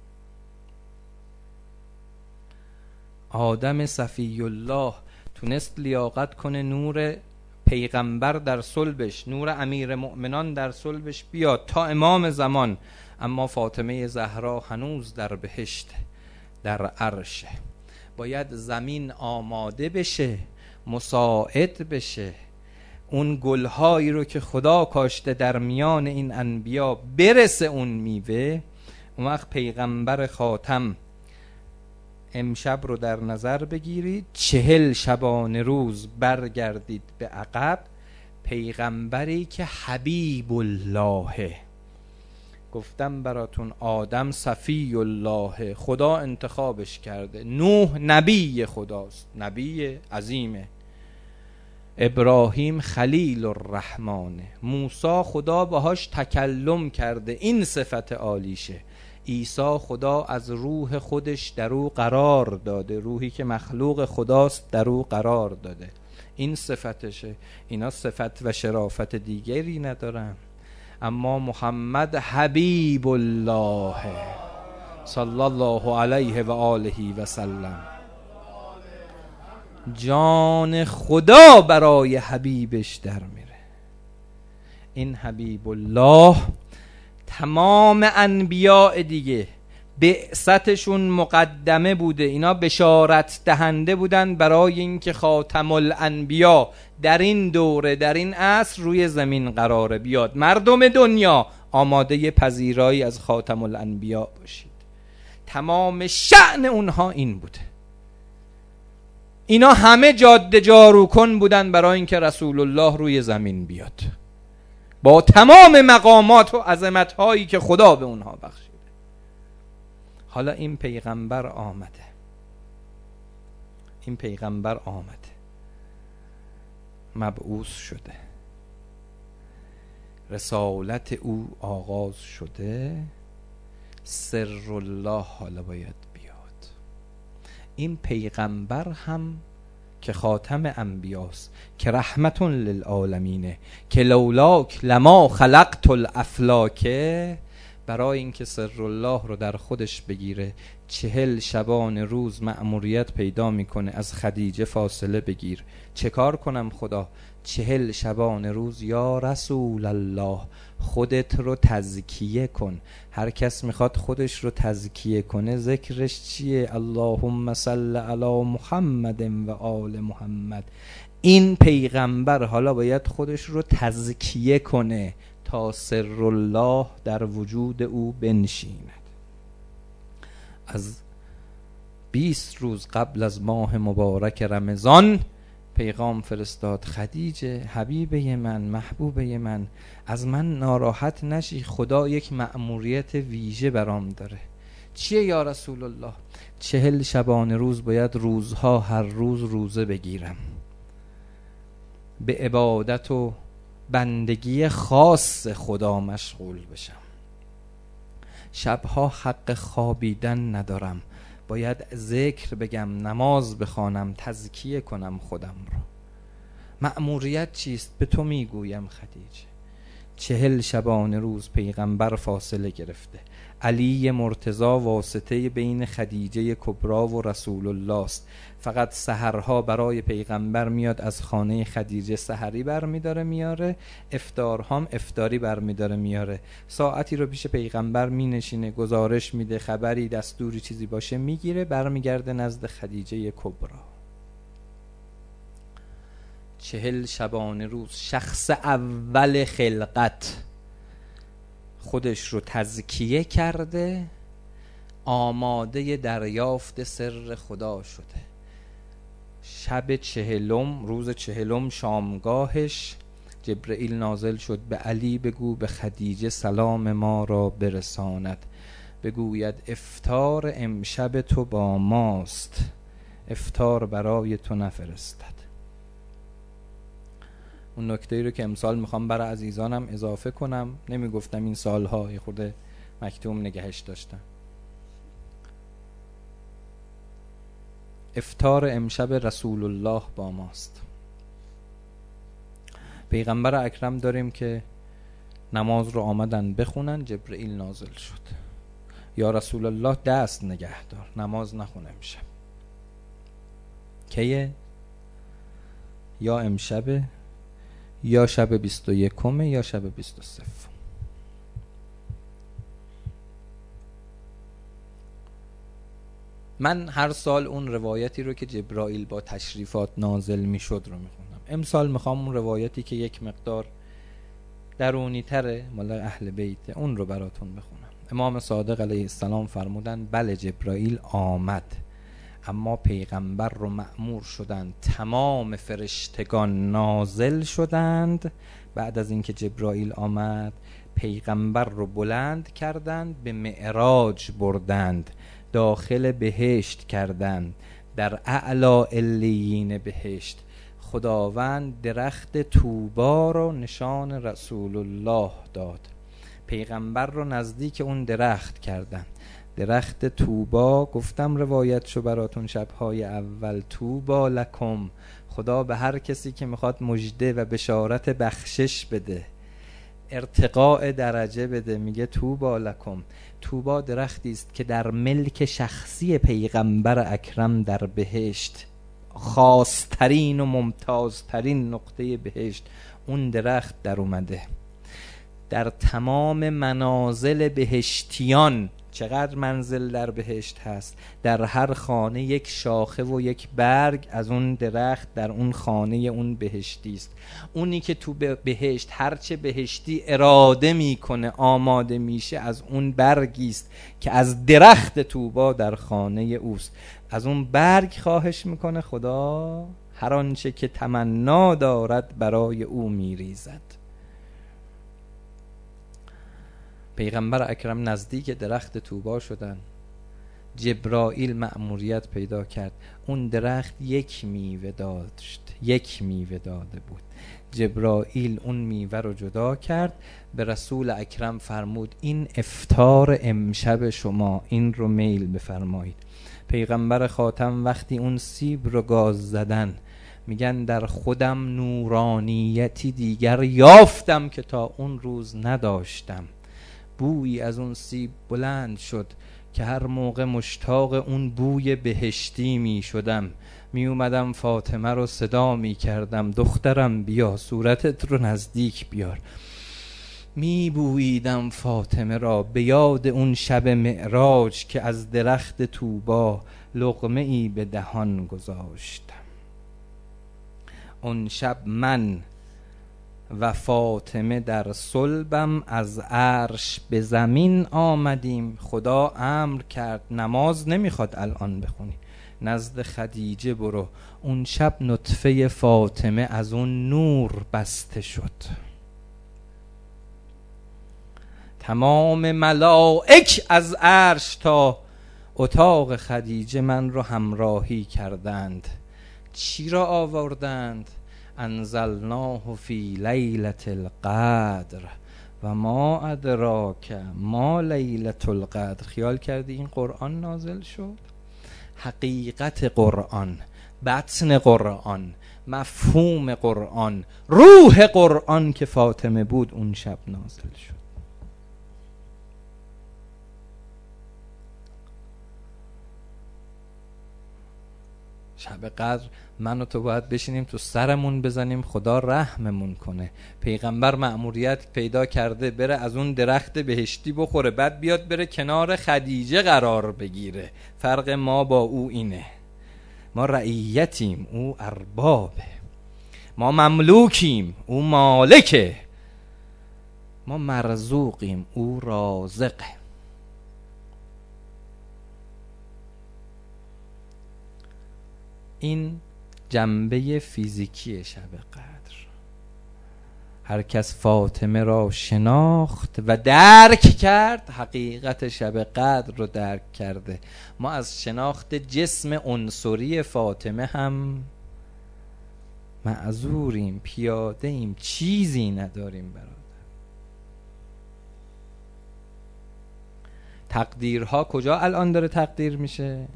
آدم صفی الله تونست لیاقت کنه نور پیغمبر در صلبش، نور امیر مؤمنان در صلبش بیاد تا امام زمان، اما فاطمه زهرا هنوز در بهشت، در عرشه. باید زمین آماده بشه، مساعد بشه، اون گلهایی رو که خدا کاشته در میان این انبیا برسه اون میوه. اون وقت پیغمبر خاتم امشب رو در نظر بگیرید، چهل شبانه روز برگردید به عقب. پیغمبری که حبیب الله، گفتم براتون آدم صفی الله، خدا انتخابش کرده. نوح نبی خداست، نبی عظیمه. ابراهیم خلیل الرحمنه. موسی خدا باهاش تکلم کرده، این صفت عالیشه. عیسی خدا از روح خودش در او قرار داده، روحی که مخلوق خداست در او قرار داده، این صفتشه. اینا صفت و شرافت دیگری ندارن. اما محمد حبیب الله صلی الله علیه و آله و سلم، جان خدا برای حبیبش در میره. این حبیب الله تمام انبیاء دیگه بعثتشون مقدمه بوده، اینا بشارت دهنده بودن برای اینکه خاتم الانبیا در این دوره، در این عصر روی زمین قراره بیاد. مردم دنیا آماده پذیرایی از خاتم الانبیا باشید. تمام شأن اونها این بوده. اینا همه جاده جارو کن بودن برای اینکه رسول الله روی زمین بیاد، با تمام مقامات و عظمت‌هایی که خدا به اونها بخشیده. حالا این پیغمبر آمده، این پیغمبر آمده، مبعوث شده، رسالت او آغاز شده، سر الله حالا باید بیاد. این پیغمبر هم که خاتم انبیاست، که رحمت للعالمینه، که لولاک لما خلقت الافلاکه، برای اینکه سر الله رو در خودش بگیره چهل شبان روز مأموریت پیدا میکنه از خدیجه فاصله بگیر. چه کار کنم خدا؟ چهل شبان روز یا رسول الله خودت رو تزکیه کن. هر کس میخواد خودش رو تزکیه کنه ذکرش چیه؟ اللهم صل علی محمد و آل محمد. این پیغمبر حالا باید خودش رو تزکیه کنه تا سر الله در وجود او بنشیند. از بیست روز قبل از ماه مبارک رمضان پیغام فرستاد، خدیجه حبیبه من، محبوبه من، از من ناراحت نشی، خدا یک مأموریت ویژه برام داره. چیه یا رسول الله؟ چهل شبانه روز باید روزها هر روز روزه بگیرم، به عبادت و بندگی خاص خدا مشغول بشم. شبها حق خوابیدن ندارم، باید ذکر بگم، نماز بخوانم، تزکیه کنم خودم رو. مأموریت چیست؟ به تو میگویم خدیجه، چهل شبانه روز پیغمبر فاصله گرفته. علی مرتضی واسطه بین خدیجه کبرا و رسول الله است. فقط سحرها برای پیغمبر میاد از خانه خدیجه سحری برمیداره میاره، افطارها هم افطاری برمیداره میاره. ساعتی رو پیش پیغمبر مینشینه، گزارش میده، خبری دستوری چیزی باشه میگیره، برمیگرده نزد خدیجه کبرا. چهل شبانه روز شخص اول خلقت خودش رو تزکیه کرده، آماده دریافت سر خدا شده. شب چهلم، روز چهلم شامگاهش جبرئیل نازل شد، به علی بگو به خدیجه سلام ما را برساند، بگوید افطار امشب تو با ماست، افطار برای تو نفرستد. اون نکته ای رو که امسال میخوام برای عزیزانم اضافه کنم، نمیگفتم این سالها، یه خورده مکتوم نگهش داشتم. افطار امشب رسول الله با ماست. پیغمبر اکرم داریم که نماز رو آمدن بخونن، جبرئیل نازل شد، یا رسول الله دست نگه دار، نماز نخون امشب. کیه؟ یا امشب، یا شب بیست و یکمه، یا شب بیست و سوم. من هر سال اون روایتی رو که جبرائیل با تشریفات نازل میشد رو میخونم. امسال میخوام اون روایتی که یک مقدار درونی تره، مال اهل بیت، اون رو براتون بخونم. امام صادق علیه السلام فرمودن بله جبرائیل آمد، اما پیغمبر رو مأمور شدند تمام فرشتگان نازل شدند. بعد از اینکه جبرائیل آمد پیغمبر رو بلند کردند، به معراج بردند، داخل بهشت کردند. در اعلی علیین بهشت خداوند درخت طوبا رو نشان رسول الله داد، پیغمبر رو نزدیک اون درخت کردند. درخت طوبا گفتم روایت شو براتون شبهای اول، طوبا لکم، خدا به هر کسی که میخواد مژده و بشارت بخشش بده، ارتقاء درجه بده، میگه طوبا لکم. طوبا درختی است که در ملک شخصی پیغمبر اکرم در بهشت، خاصترین و ممتازترین نقطه بهشت، اون درخت در اومده. در تمام منازل بهشتیان، چقدر منزل در بهشت هست، در هر خانه یک شاخه و یک برگ از اون درخت در اون خانه اون بهشتی است. اونی که تو بهشت هرچه بهشتی اراده میکنه آماده میشه از اون برگی است که از درخت طوبا در خانه اوست. از اون برگ خواهش میکنه خدا هر آنچه که تمنا دارد برای او میریزد. پیغمبر اکرم نزدیک درخت طوبا شدن، جبرائیل مأموریت پیدا کرد. اون درخت یک میوه داشت، یک میوه داده بود. جبرائیل اون میوه رو جدا کرد، به رسول اکرم فرمود این افطار امشب شما، این رو میل بفرمایید. پیغمبر خاتم وقتی اون سیب رو گاز زدن، میگن در خودم نورانیتی دیگر یافتم که تا اون روز نداشتم. بویی از اون سیب بلند شد که هر موقع مشتاق اون بوی بهشتی می شدم، می اومدم فاطمه رو صدا می کردم دخترم بیا صورتت رو نزدیک بیار. می بوییدم فاطمه را به یاد اون شب معراج که از درخت طوبا لقمه ای به دهان گذاشتم. اون شب من و فاطمه در صلبم از عرش به زمین آمدیم. خدا امر کرد نماز نمیخواد الان بخونی، نزد خدیجه برو. اون شب نطفه فاطمه از اون نور بسته شد. تمام ملائک از عرش تا اتاق خدیجه من رو همراهی کردند. چی را آوردند؟ انزلناه فی لیلة القدر و ما ادراک ما لیلة القدر. خیال کردی این قرآن نازل شد؟ حقیقت قرآن بطن قرآن، مفهوم قرآن، روح قرآن که فاطمه بود اون شب نازل شد. شب قدر من و تو باید بشینیم تو سرمون بزنیم خدا رحممون کنه. پیغمبر مأموریت پیدا کرده بره از اون درخت بهشتی بخوره، بعد بیاد بره کنار خدیجه قرار بگیره. فرق ما با او اینه، ما رعیتیم او اربابه، ما مملوکیم او مالکه، ما مرزوقیم او رازقه. این جنبه فیزیکی شب قدر. هر کس فاطمه را شناخت و درک کرد حقیقت شب قدر رو درک کرده. ما از شناخت جسم عنصری فاطمه هم معذوریم، پیاده ایم، چیزی نداریم برادر. تقدیرها کجا الان داره تقدیر میشه؟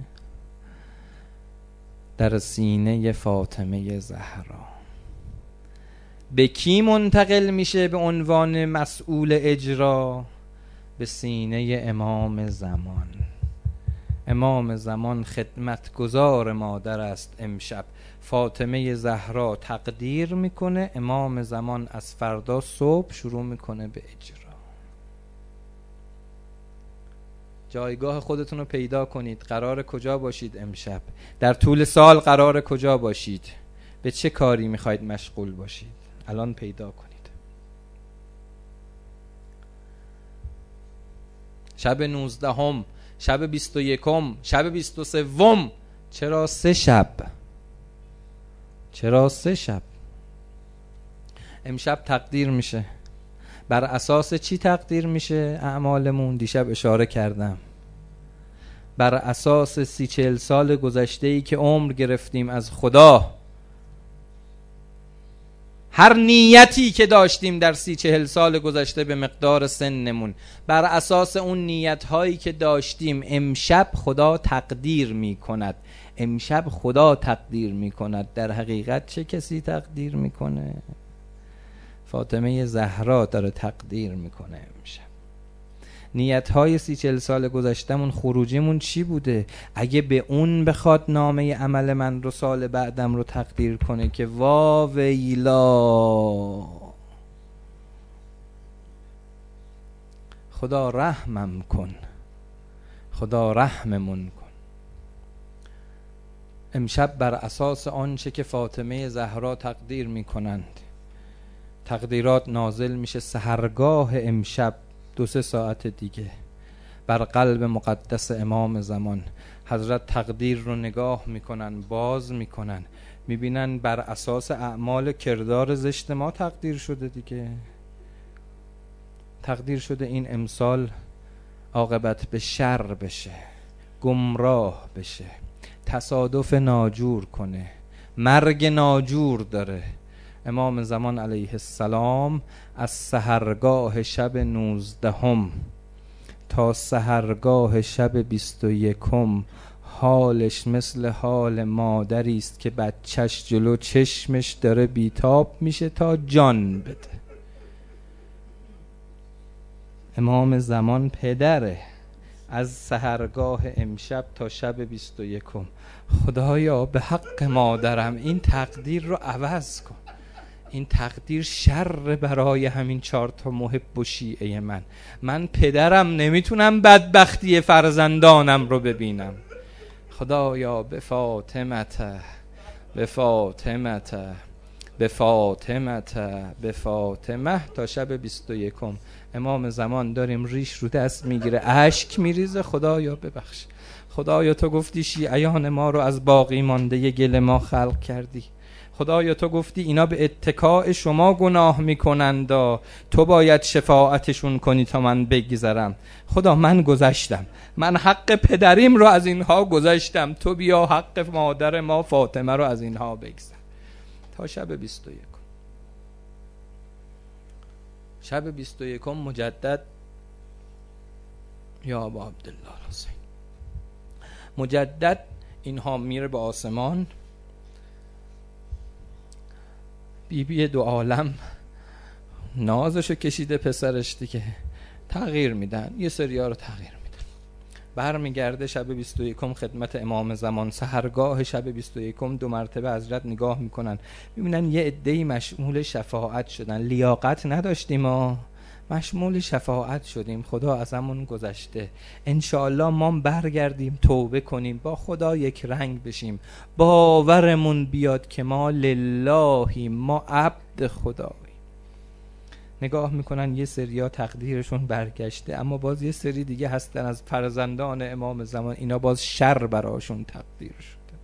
در سینه فاطمه زهرا. به کی منتقل میشه به عنوان مسئول اجرا؟ به سینه امام زمان. امام زمان خدمتگزار مادر است. امشب فاطمه زهرا تقدیر میکنه، امام زمان از فردا صبح شروع میکنه به اجرا. جایگاه خودتون رو پیدا کنید. قرار کجا باشید امشب؟ در طول سال قرار کجا باشید؟ به چه کاری میخواید مشغول باشید؟ الان پیدا کنید. شب نوزدهم، شب بیست و یکم، شب بیست و سوم. چرا سه شب؟ چرا سه شب؟ امشب تقدیر میشه. بر اساس چی تقدیر میشه اعمالمون؟ دیشب اشاره کردم. بر اساس سی چهل سال گذشته‌ای که عمر گرفتیم از خدا. هر نیتی که داشتیم در سی چهل سال گذشته به مقدار سنمون، بر اساس اون نیت‌هایی که داشتیم امشب خدا تقدیر می‌کند. امشب خدا تقدیر می‌کند. در حقیقت چه کسی تقدیر می‌کنه؟ فاطمه زهرا داره تقدیر میکنه امشب. نیت‌های سی چل سال گذشتمون، خروجیمون چی بوده؟ اگه به اون بخواد نامه عمل من رو سال بعدم رو تقدیر کنه که وا ویلا، خدا رحمم کن، خدا رحممون کن. امشب بر اساس آنچه که فاطمه زهرا تقدیر میکنند، تقدیرات نازل میشه سحرگاه امشب دو سه ساعت دیگه بر قلب مقدس امام زمان. حضرت تقدیر رو نگاه میکنن، باز میکنن، میبینن بر اساس اعمال کردار زشت ما تقدیر شده دیگه. تقدیر شده این امسال عاقبت به شر بشه، گمراه بشه، تصادف ناجور کنه، مرگ ناجور داره. امام زمان علیه السلام از سحرگاه شب نوزدهم تا سحرگاه شب بیست و یکم حالش مثل حال مادری است که بچهش جلو چشمش داره بیتاب میشه تا جان بده. امام زمان پدره. از سحرگاه امشب تا شب بیست و یکم خدایا به حق مادرم این تقدیر رو عوض کن. این تقدیر شر برای همین چهار تا محب و شیعه من. من پدرم، نمیتونم بدبختی فرزندانم رو ببینم. خدایا به فاطمته، به فاطمته، به فاطمته، به فاطمه. تا شب بیست و یکم امام زمان داریم ریش رو دست میگیره، اشک میریزه. خدایا ببخش، خدایا تو گفتی شیعیان ما رو از باقی مانده گل ما خلق کردی. خدایا تو گفتی اینا به اتکاء شما گناه میکنند، تو باید شفاعتشون کنی تا من بگذرم. خدا من گذشتم، من حق پدریم رو از اینها گذشتم، تو بیا حق مادر ما فاطمه رو از اینها بگذر. تا شب بیست و یک شب بیست و یکم مجدد یا ابا عبدالله حسین، مجدد اینها میره به آسمان. بی بی دو عالم نازشو کشیده پسرش دیگه، تغییر میدن، یه سریا رو تغییر میدن. برمیگرده شب بیست و یکم خدمت امام زمان، سحرگاه شب بیست و یکم دو مرتبه حضرت نگاه میکنن، میبینن یه عده‌ای مشمول شفاعت شدن. لیاقت نداشتیم ما، مشمول شفاعت شدیم، خدا ازمون گذشته، انشاءالله ما برگردیم توبه کنیم، با خدا یک رنگ بشیم، باورمون بیاد که ما للهی، ما عبد خدایی. نگاه میکنن یه سریا تقدیرشون برگشته، اما باز یه سری دیگه هستن از فرزندان امام زمان، اینا باز شر براشون تقدیر شده.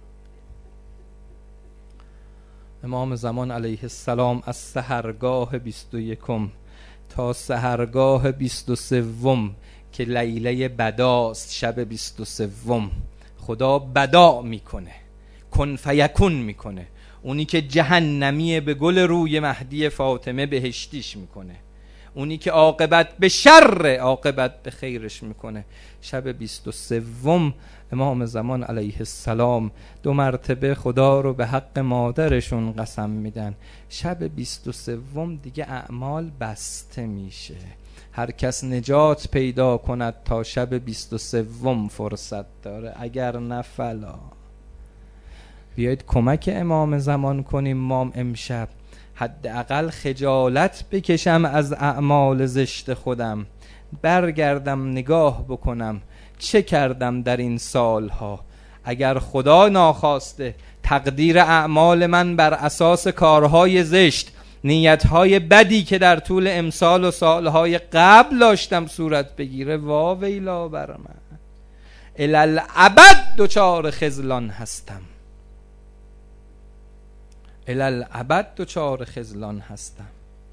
امام زمان علیه السلام از سحرگاه بیست و یکم تا سحرگاه بیست و سوم که لیله بداست، شب بیست و سوم خدا بدا میکنه، کن فیکون میکنه. اونی که جهنمیه به گل روی مهدی فاطمه بهشتیش میکنه، اونی که عاقبت به شر عاقبت به خیرش میکنه. شب بیست و سوم امام زمان علیه السلام دو مرتبه خدا رو به حق مادرشون قسم میدن. شب بیست و سوم دیگه اعمال بسته میشه، هر کس نجات پیدا کند تا شب بیست و سوم فرصت داره، اگر نه فلا. بیایید کمک امام زمان کنیم. ما امشب حداقل خجالت بکشم از اعمال زشت خودم، برگردم نگاه بکنم چه کردم در این سالها. اگر خدا ناخواسته تقدیر اعمال من بر اساس کارهای زشت، نیتهای بدی که در طول امسال و سالهای قبل داشتم صورت بگیره، وا ویلا بر من، الالعبد دچار خذلان هستم، الالعبد دچار خذلان هستم.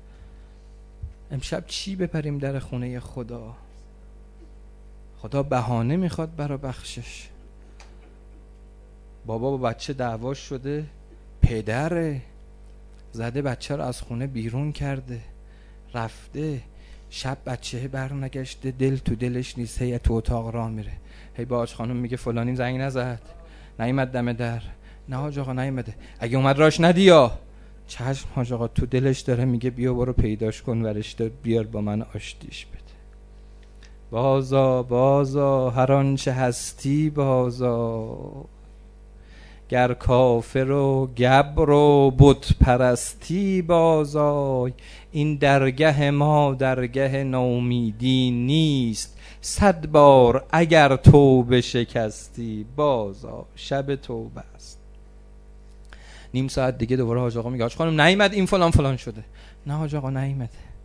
امشب چی بپریم در خونه خدا؟ خدا بهانه میخواد برا بخشش. بابا با بچه دعوا شده، پدره زده بچه رو از خونه بیرون کرده، رفته شب بچه بر نگشته، دل تو دلش نیست، هی تو اتاق راه میره، هی با آج خانم میگه فلانی زنگ نزد، نیومد دم در، نه حاج آقا نیومده، اگه اومد راش ندیا. چشم حاج آقا تو دلش داره میگه بیا برو پیداش کن ورش دار بیار با من آشتیش بده. بازا بازا هر آنچه هستی بازا، گر کافر و گبر و بت پرستی بازای، این درگه ما درگه نومیدی نیست، صد بار اگر توبه شکستی بازا. شب توبه است. نیم ساعت دیگه دوباره حاج آقا میگه حاج خانم نیامد، این فلان فلان شده. نه حاج آقا نیامده.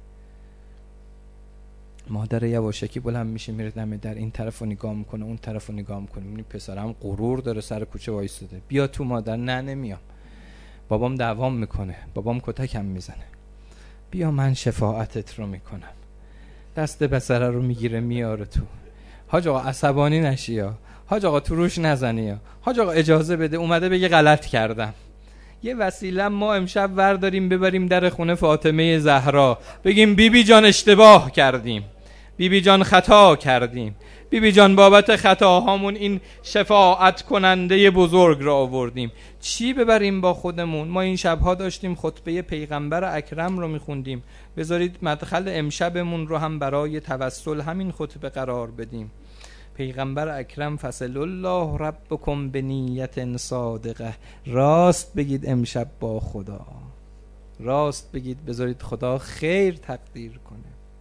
مادر یواشکی بلند میشه میره دم در، این طرفو نگاه میکنه اون طرفو نگاه میکنه، میبینی پسرم غرور داره سر کوچه وایساده، بیا تو مادر. نه نمیام. بابام دعوام میکنه، بابام کتکم میزنه. بیا من شفاعتت رو میکنم. دست پسره رو میگیره میاره تو. حاج آقا عصبانی نشی یا حاج آقا تو روش نزنی یا حاج آقا اجازه بده، اومده بگه غلط کردم. یه وسیله ما امشب ورداریم ببریم در خونه فاطمه زهرا، بگیم بی بی جان اشتباه کردیم، بی بی جان خطا کردیم، بی بی جان بابت خطاهامون این شفاعت کننده بزرگ را آوردیم. چی ببریم با خودمون؟ ما این شبها داشتیم خطبه پیغمبر اکرم رو میخوندیم، بذارید مدخل امشبمون رو هم برای توسل همین خطبه قرار بدیم. پیغمبر اکرم فصل الله ربکم به نیت صادقه، راست بگید امشب با خدا، راست بگید، بذارید خدا خیر تقدیر کنه.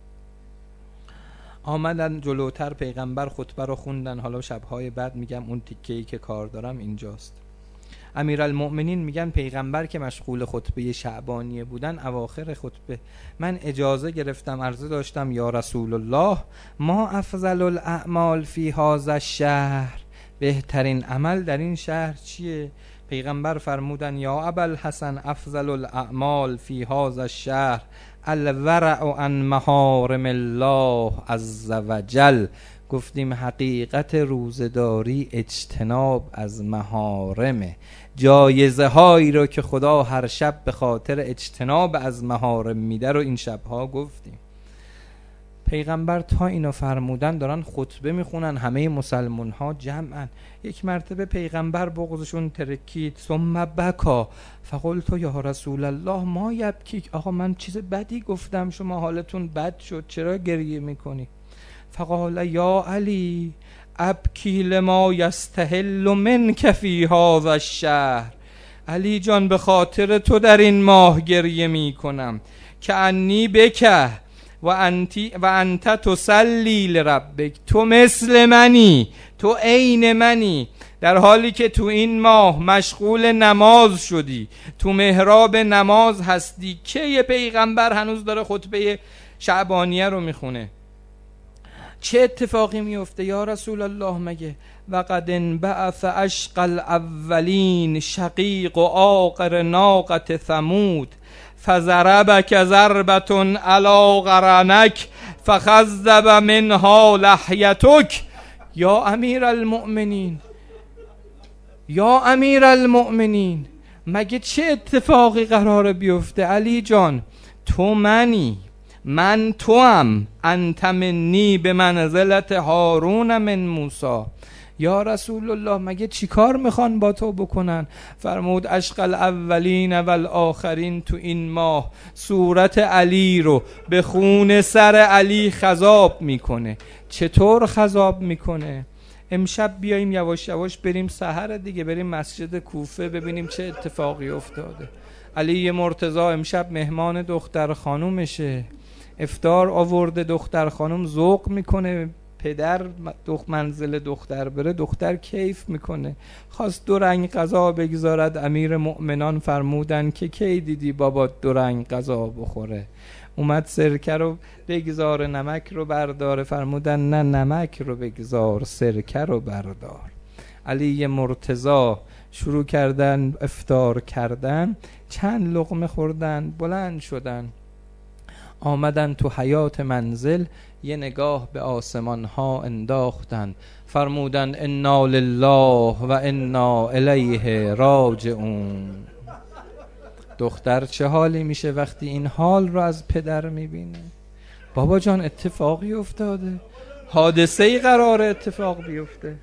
آمدن جلوتر پیغمبر خطبه رو خوندن. حالا شبهای بعد میگم اون تیکه‌ای که کار دارم اینجاست. امیرالمؤمنین میگن پیغمبر که مشغول خطبه شعبانیه بودن، اواخر خطبه من اجازه گرفتم، عرضه داشتم یا رسول الله ما افضل الاعمال فی هذا الشهر، بهترین عمل در این شهر چیه؟ پیغمبر فرمودن یا ابوالحسن افضل الاعمال فی هذا الشهر الورع عن محارم الله عز وجل. گفتیم حقیقت روزداری اجتناب از محارمه، جایزه هایی رو که خدا هر شب به خاطر اجتناب از محارم میده رو این شبها گفتیم. پیغمبر تا اینو فرمودن دارن خطبه میخونن، همه مسلمان ها جمعن. یک مرتبه پیغمبر بغضشون ترکید، ثم بکا فقلت یا رسول الله ما یبکیک، آقا من چیز بدی گفتم شما حالتون بد شد چرا گریه میکنی؟ فقال یا علی ابکی لما یستحل منک فی هذا الشهر، علی جان به خاطر تو در این ماه گریه میکنم، که انی بکه و انتی و انت تصلی لربک، تو مثل منی، تو عین منی، در حالی که تو این ماه مشغول نماز شدی، تو محراب نماز هستی. که یه پیغمبر هنوز داره خطبه شعبانیه رو میخونه؟ چه اتفاقی میفته یا رسول الله مگه؟ وقد انبعث اشقى الاولین شقیق و آقر ناقة ثمود فضربک ضربة علی قرنک فخذب منها لحیتک. یا امیر المؤمنین، یا امیر المؤمنین، مگه چه اتفاقی قراره بیفته؟ علی جان تو منی، من توام، انت منی به منزلت هارون من موسی. یا رسول الله مگه چی کار میخوان با تو بکنن؟ فرمود اشقى الاولین و الاخرین تو این ماه صورت علی رو به خون سر علی خضاب میکنه. چطور خضاب میکنه؟ امشب بیاییم یواش یواش بریم سحر دیگه، بریم مسجد کوفه ببینیم چه اتفاقی افتاده. علی مرتضی امشب مهمان دختر خانومشه، افطار آورده، دختر خانوم ذوق میکنه، پدر دخ منزل دختر بره، دختر کیف میکنه. خواست دو رنگ غذا بگذارد، امیر مؤمنان فرمودن که کی دیدی بابا دو رنگ غذا بخوره؟ اومد سرکه رو بگذار نمک رو برداره، فرمودن نه نمک رو بگذار سرکه رو بردار. علی مرتضی شروع کردن افطار کردن، چند لقمه خوردن بلند شدن، آمدن تو حیات منزل، یه نگاه به آسمان ها انداختن، فرمودن انا لله و انا الیه راجعون. دختر چه حالی میشه وقتی این حال رو از پدر میبینه؟ بابا جان اتفاقی افتاده، حادثه‌ای قراره اتفاق بیفته.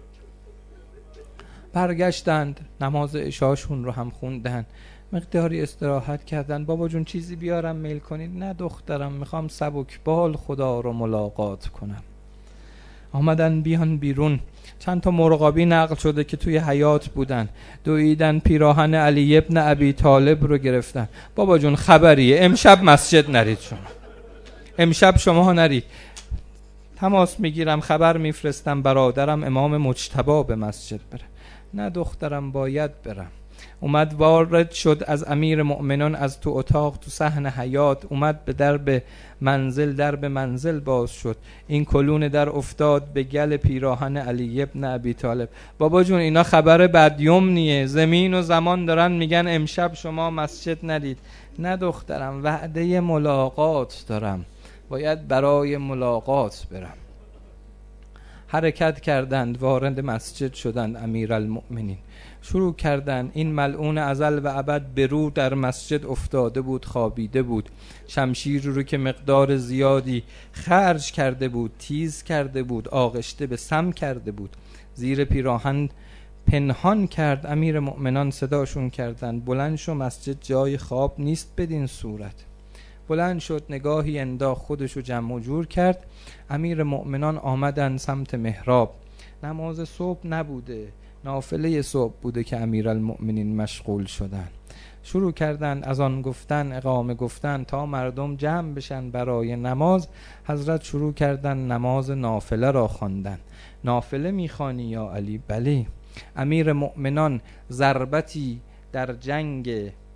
برگشتند، نماز عشاشون رو هم خوندن، مقداری استراحت کردن. بابا جون چیزی بیارم میل کنید؟ نه دخترم، میخوام سبک بال خدا رو ملاقات کنم. آمدن بیان بیرون، چند تا مرغابی نقل شده که توی حیات بودن، دویدن پیراهن علی ابن ابی طالب رو گرفتن. بابا جون خبریه؟ امشب مسجد نرید شما، امشب شما نرید. تماس میگیرم خبر میفرستم برادرم امام مجتبی به مسجد بره. نه دخترم باید برم. اومد وارد شد از امیر مؤمنان از تو اتاق تو صحن حیات، اومد به درب منزل، درب منزل باز شد، این کلون در افتاد به گل پیراهن علی ابن ابی طالب. بابا جون اینا خبر بدیومنیه، زمین و زمان دارن میگن امشب شما مسجد ندید. نه دخترم وعده ملاقات دارم، باید برای ملاقات برم. حرکت کردند، وارد مسجد شدند. امیرالمؤمنین شروع کردند، این ملعون ازل و ابد به رو در مسجد افتاده بود، خوابیده بود. شمشیر رو که مقدار زیادی خرج کرده بود، تیز کرده بود، آغشته به سم کرده بود، زیر پیراهن پنهان کرد. امیر مؤمنان صداشون کردند بلند شو، مسجد جای خواب نیست بدین صورت. بلند شد، نگاهی انداخت، خودشو جمع و جور کرد. امیر مؤمنان آمدن سمت محراب. نماز صبح نبوده، نافله صبح بوده که امیرالمؤمنین مشغول شدن. شروع کردن از آن گفتن، اقامه گفتن تا مردم جمع بشن برای نماز. حضرت شروع کردن نماز نافله را خواندن. نافله میخوانی یا علی؟ بله. امیر مؤمنان ضربتی در جنگ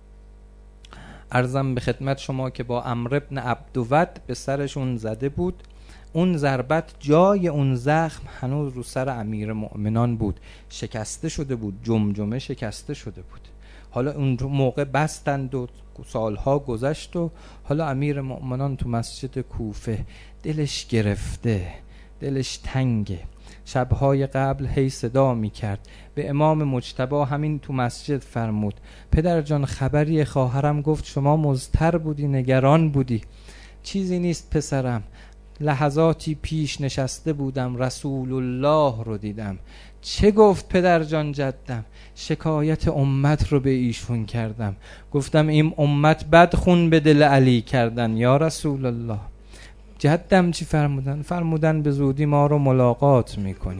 عرضم به خدمت شما که با عمرو ابن عبدود به سرشون زده بود. اون ضربت جای اون زخم هنوز رو سر امیر مؤمنان بود، شکسته شده بود، جمجمه شکسته شده بود. حالا اون موقع بستند و سالها گذشت و حالا امیر مؤمنان تو مسجد کوفه، دلش گرفته، دلش تنگه. شبهای قبل هی صدا می کرد به امام مجتبی، همین تو مسجد فرمود پدر جان خبری خواهرم گفت شما مضطر بودی، نگران بودی. چیزی نیست پسرم، لحظاتی پیش نشسته بودم، رسول الله رو دیدم. چه گفت پدر جان جدم؟ شکایت امت رو به ایشون کردم. گفتم این امت بد خون به دل علی کردن یا رسول الله. جدم چی فرمودن؟ فرمودن به زودی ما رو ملاقات میکنیم.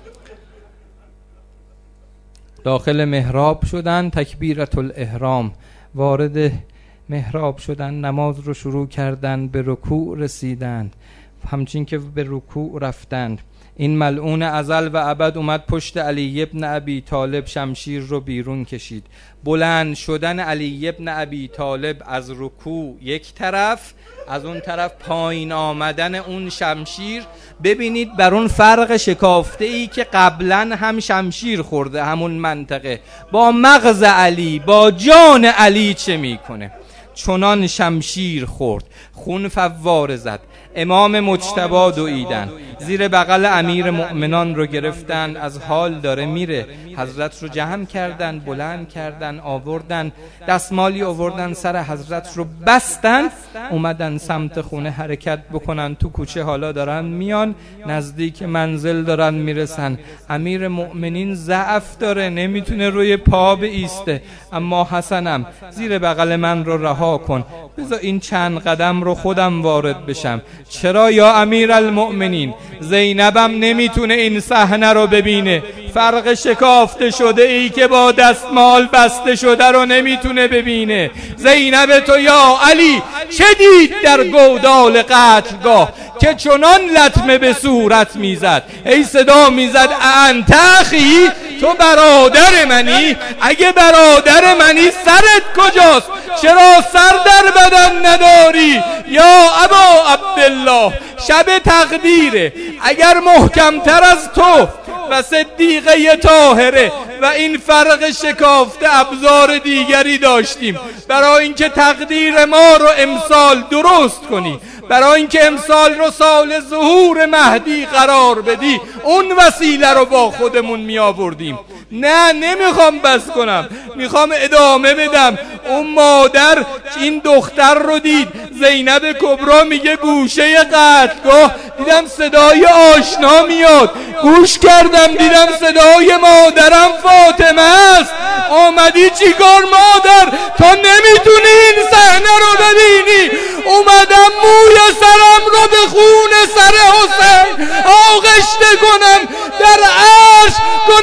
داخل محراب شدن، تکبیرت الاحرام، وارد محراب شدن، نماز رو شروع کردن، به رکوع رسیدند. همچین که به رکوع رفتند، این ملعون ازل و ابد اومد پشت علی ابن ابی طالب، شمشیر رو بیرون کشید. بلند شدن علی ابن ابی طالب از رکوع یک طرف، از اون طرف پایین آمدن اون شمشیر. ببینید بر اون فرق شکافته ای که قبلا هم شمشیر خورده همون منطقه، با مغز علی، با جان علی چه میکنه؟ چنان شمشیر خورد، خون فواره زد. امام مجتبی دویدن، زیر بغل امیر مؤمنان رو گرفتن، از حال داره میره. حضرت رو جمع کردن، بلند کردن، آوردن، دستمالی آوردن سر حضرت رو بستن، اومدن سمت خونه حرکت بکنن. تو کوچه حالا دارن میان، نزدیک منزل دارن میرسن. امیر مؤمنین ضعف داره، نمیتونه روی پا بایسته. اما حسنم زیر بغل من رو رها کن، بذار این چند قدم رو خودم وارد بشم. چرا یا امیر المؤمنین؟ زینبم نمیتونه این صحنه رو ببینه. فرق شکافته شده ای که با دستمال بسته شده رو نمیتونه ببینه. زینب تو یا علی چه دید در گودال قتلگاه که چنان لطمه به صورت میزد؟ ای صدا میزد انت اخی، تو برادر منی؟ اگه برادر منی سرت کجاست؟ چرا سر در بدن نداری؟ یا ابا عبدالله شب تقدیره، اگر محکمتر از تو و صدیقه طاهره و این فرق شکافته ابزار دیگری داشتیم برای اینکه تقدیر ما رو امسال درست کنی، برای اینکه امسال رو سال ظهور مهدی قرار بدی، اون وسیله رو با خودمون می آوردیم. نه نمیخوام بس کنم، میخوام ادامه بدم. اون مادر این دختر رو دید، زینب کبرا میگه گوشه قتلگاه دیدم صدای آشنا میاد، گوش کردم دیدم صدای مادرم فاطمه است. آمدی چیکار مادر؟ تو نمیتونی این صحنه رو ببینی. اومدم موی سرم رو به خون سر حسین آغشته کنم، در عرش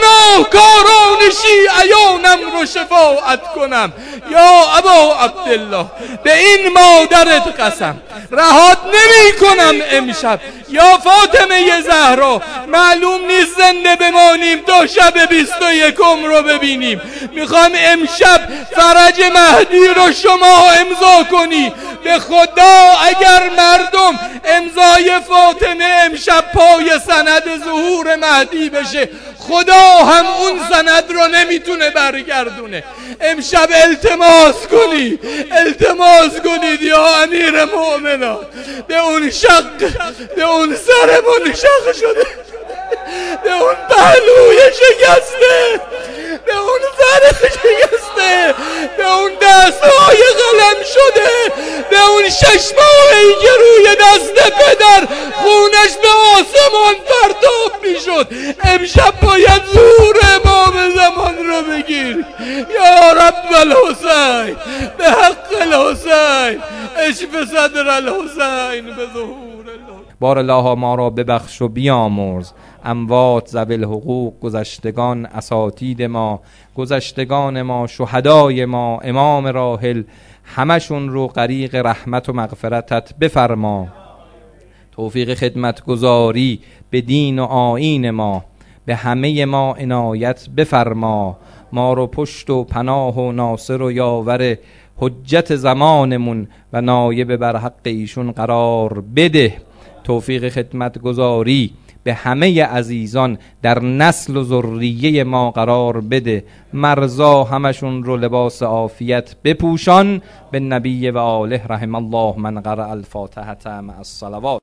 گناهکاران شیعیانم رو شفاعت کنم. یا ابا عبدالله به این مادرت قسم رهات نمی کنم امشب. یا فاطمه زهرا معلوم نیست زنده بمانیم تا شب بیست و یکم رو ببینیم. میخوام امشب فرج مهدی رو شما امضا کنی. به خدا اگر مردم امضای فاطمه امشب پای سند ظهور مهدی بشه، خدا هم اون سند رو نمیتونه برگردونه. امشب التماس کنی، التماس کنید یا امیر مؤمنان، به اون شق، به اون سرمون شق شده، به اون پهلوی شکسته، به اون سر شکسته، به اون دستهای قلم شده، به اون شش ماهی که روی دست پدر خونش به آسمان پرتاب میشد. امشب باید ظهور امام زمان رو بگیر. یا رب الحسین به حق الحسین اشف صدر الحسین به ظهور الله. بار الله ما را ببخش و بیامرز. اموات ذوی الحقوق، گذشتگان اساتید ما، گذشتگان ما، شهدای ما، امام راحل، همشون رو غریق رحمت و مغفرتت بفرما. توفیق خدمت گزاری به دین و آیین ما، به همه ما عنایت بفرما. ما رو پشت و پناه و ناصر و یاور حجت زمانمون و نایب بر حق ایشون قرار بده. توفیق خدمت گزاری به همه عزیزان در نسل و ذریه ما قرار بده. مرزا همشون رو لباس عافیت بپوشان. به نبی و آله رحم الله من قرأ الفاتحه مع الصلوات.